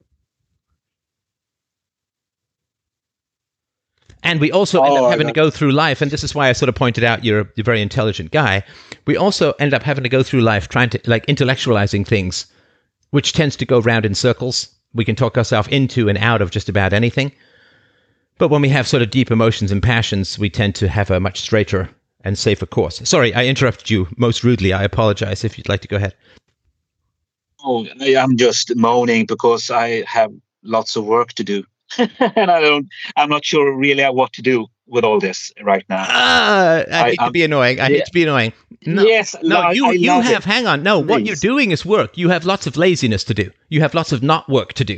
S2: And we also end up having to go through life, and this is why I sort of pointed out you're a very intelligent guy. We also end up having to go through life trying to, intellectualizing things, which tends to go round in circles. We can talk ourselves into and out of just about anything. But when we have sort of deep emotions and passions, we tend to have a much straighter and safer course. Sorry, I interrupted you most rudely. I apologize. If you'd like to go ahead.
S1: Oh, I'm just moaning because I have lots of work to do. And I'm not sure really what to do with all this right now.
S2: I hate to be annoying. I hate to be annoying. No,
S1: yes.
S2: No, you have, hang on. No, please. What you're doing is work. You have lots of laziness to do. You have lots of not work to do.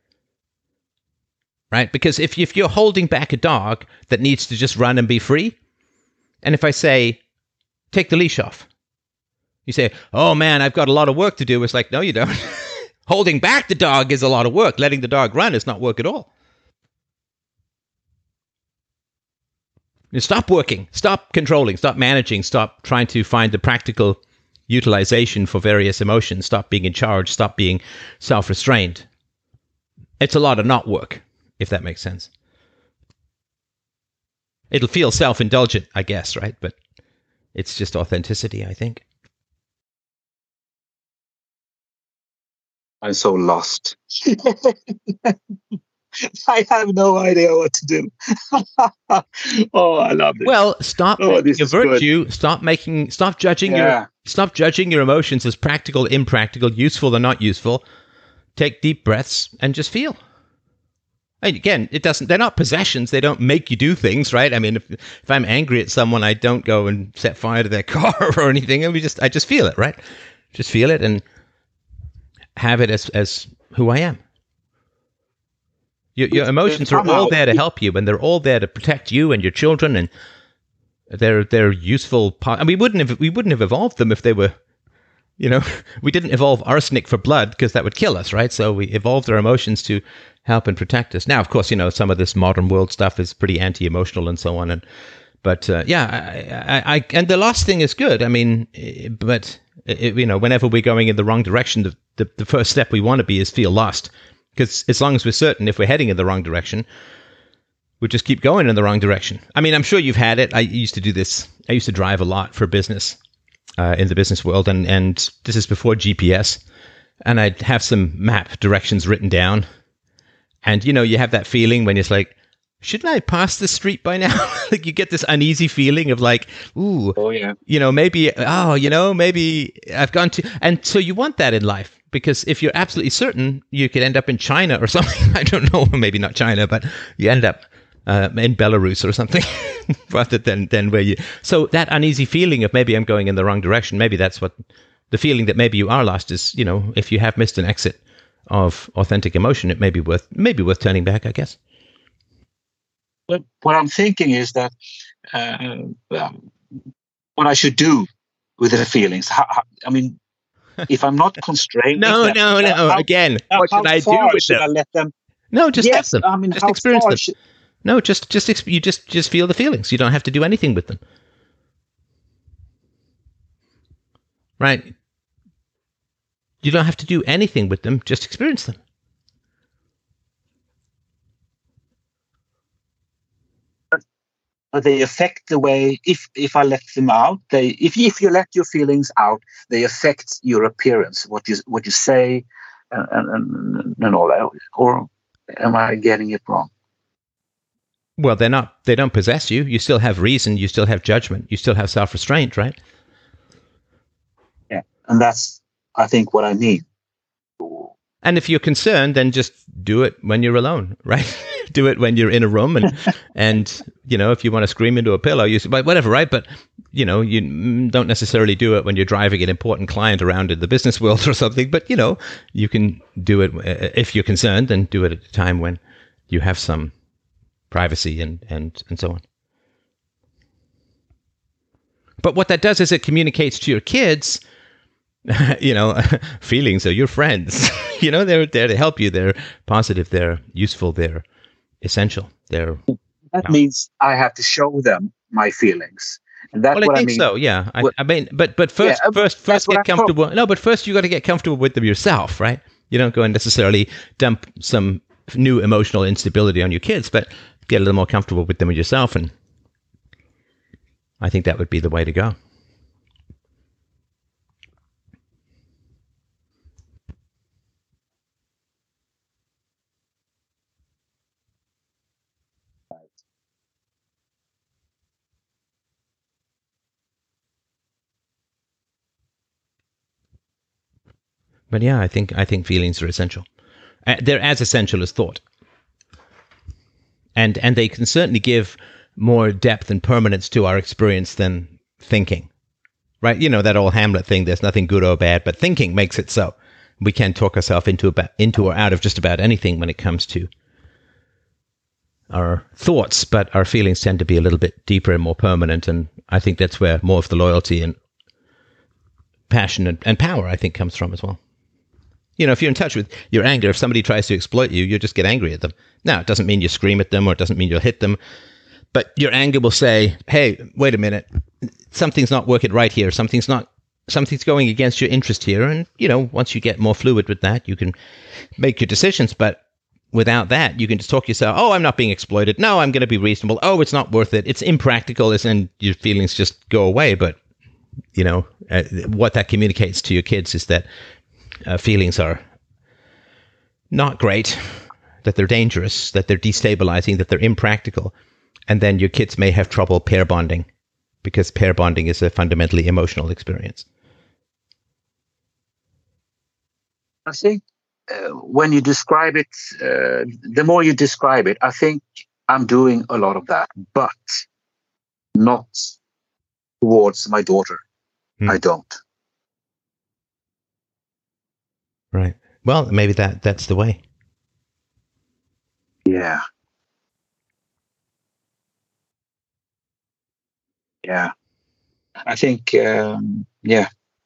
S2: Right? Because if you're holding back a dog that needs to just run and be free, and if I say, take the leash off, you say, oh man, I've got a lot of work to do. It's like, no, you don't. Holding back the dog is a lot of work. Letting the dog run is not work at all. Stop working. Stop controlling. Stop managing. Stop trying to find the practical utilization for various emotions. Stop being in charge. Stop being self-restrained. It's a lot of not work, if that makes sense. It'll feel self-indulgent, I guess, right? But it's just authenticity, I think.
S1: I'm so lost. I have no idea what to do. Oh, I love this.
S2: Well, stop
S1: Oh, this
S2: making a
S1: is good.
S2: virtue. Stop judging your emotions as practical, impractical, useful or not useful. Take deep breaths and just feel. And again, they're not possessions. They don't make you do things, right? I mean, if I'm angry at someone, I don't go and set fire to their car or anything. I just feel it, right? Just feel it and have it as who I am. Your emotions are all there to help you, and they're all there to protect you and your children, and they're useful. And we wouldn't have evolved them if they were, we didn't evolve arsenic for blood because that would kill us, right? So we evolved our emotions to help and protect us. Now, of course, some of this modern world stuff is pretty anti-emotional and so on, but and the lost thing is good. I mean, but whenever we're going in the wrong direction, the first step we want to be is feel lost. Because as long as we're certain, if we're heading in the wrong direction, we just keep going in the wrong direction. I mean, I'm sure you've had it. I used to do this. I used to drive a lot for business in the business world. And this is before GPS. And I'd have some map directions written down. And, you have that feeling when it's like, shouldn't I pass this street by now? Like you get this uneasy feeling of like, ooh,
S1: oh, yeah.
S2: Maybe I've gone to. And so you want that in life. Because if you're absolutely certain, you could end up in China or something. I don't know, maybe not China, but you end up in Belarus or something, rather than where you. So that uneasy feeling of maybe I'm going in the wrong direction, maybe that's what the feeling that maybe you are lost is. If you have missed an exit of authentic emotion, it may be worth turning back, I guess.
S1: But what I'm thinking is that what I should do with the feelings. If I'm not constrained.
S2: No. Again, what should I do with them?
S1: I let them?
S2: No, just
S1: yes,
S2: let them. Just experience them. No, just feel the feelings. You don't have to do anything with them. Right? You don't have to do anything with them. Just experience them.
S1: But they affect the way, if I let them out, if you let your feelings out, they affect your appearance, what you say, and all that. Or am I getting it wrong?
S2: Well, they don't possess you. You still have reason. You still have judgment. You still have self-restraint, right?
S1: Yeah, and that's, I think, what I mean.
S2: And if you're concerned, then just do it when you're alone, right? Do it when you're in a room, and if you want to scream into a pillow, whatever, right? But you don't necessarily do it when you're driving an important client around in the business world or something. But you can do it if you're concerned, and do it at a time when you have some privacy and so on. But what that does is it communicates to your kids. Feelings are your friends. They're there to help you. They're positive. They're useful. They're essential.
S1: That means I have to show them my feelings, and that's what I mean.
S2: So. Yeah, but first get comfortable. No, but first you got to get comfortable with them yourself, right? You don't go and necessarily dump some new emotional instability on your kids, but get a little more comfortable with them yourself, and I think that would be the way to go. But yeah, I think feelings are essential. They're as essential as thought, and they can certainly give more depth and permanence to our experience than thinking. Right? That old Hamlet thing. There's nothing good or bad, but thinking makes it so. We can talk ourselves into or out of just about anything when it comes to our thoughts, but our feelings tend to be a little bit deeper and more permanent, and I think that's where more of the loyalty and passion and power, I think, comes from as well. If you're in touch with your anger, if somebody tries to exploit you, you just get angry at them. Now, it doesn't mean you scream at them, or it doesn't mean you'll hit them, but your anger will say, hey, wait a minute, something's not working right here. Something's going against your interest here. And, once you get more fluid with that, you can make your decisions. But without that, you can just talk yourself, oh, I'm not being exploited. No, I'm going to be reasonable. Oh, it's not worth it. It's impractical. And your feelings just go away. But, what that communicates to your kids is that feelings are not great, that they're dangerous, that they're destabilizing, that they're impractical. And then your kids may have trouble pair bonding, because pair bonding is a fundamentally emotional experience.
S1: I think when you describe it, the more you describe it, I think I'm doing a lot of that, but not towards my daughter. I don't.
S2: Right. Well, maybe that's the way.
S1: Yeah. Yeah. I think, yeah. Yeah,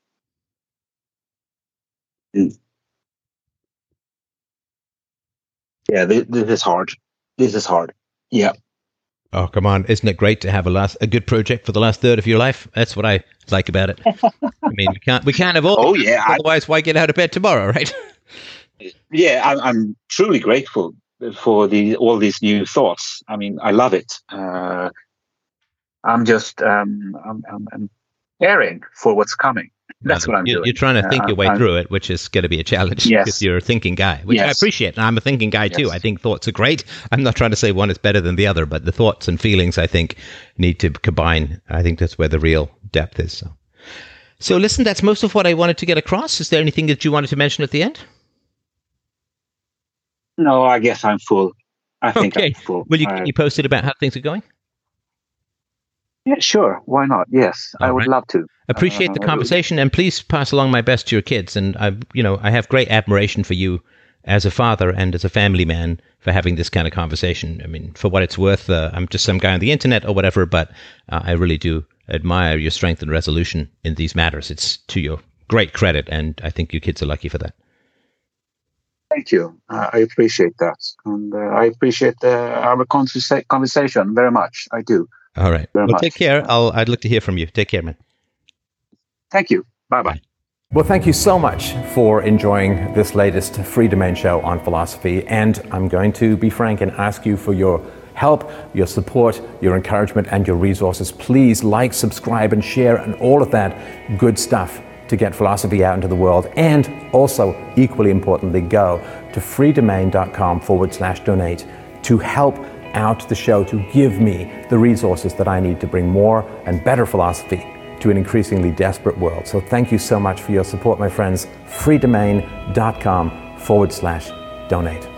S1: this is hard. This is hard. Yeah.
S2: Oh, come on. Isn't it great to have a good project for the last third of your life? That's what I like about it. I mean, we can't have all.
S1: Oh, yeah.
S2: Otherwise, why get out of bed tomorrow, right?
S1: Yeah, I'm truly grateful for all these new thoughts. I mean, I love it. I'm just I'm preparing for what's coming. That's what I'm doing.
S2: You're trying to think your way through it, which is going to be a challenge because you're a thinking guy, which I appreciate. And I'm a thinking guy too. I think thoughts are great. I'm not trying to say one is better than the other, but the thoughts and feelings, I think, need to combine. I think that's where the real depth is. So listen, that's most of what I wanted to get across. Is there anything that you wanted to mention at the end?
S1: No, I guess I'm full. I think I'm full.
S2: Will you keep me posted about how things are going?
S1: Yeah, sure. Why not? Yes, I would love to.
S2: Appreciate the conversation, and please pass along my best to your kids. And I have great admiration for you as a father and as a family man for having this kind of conversation. I mean, for what it's worth, I'm just some guy on the internet or whatever, but I really do admire your strength and resolution in these matters. It's to your great credit, and I think you kids are lucky for that.
S1: Thank you. I appreciate that, and I appreciate our conversation very much. I do.
S2: All right. Well, take care. I'd like to hear from you. Take care, man.
S1: Thank you. Bye-bye.
S3: Well, thank you so much for enjoying this latest Free Domain show on philosophy. And I'm going to be frank and ask you for your help, your support, your encouragement, and your resources. Please like, subscribe, and share, and all of that good stuff to get philosophy out into the world. And also, equally importantly, go to freedomain.com/donate to help out the show, to give me the resources that I need to bring more and better philosophy to an increasingly desperate world. So thank you so much for your support, my friends. freedomain.com/donate.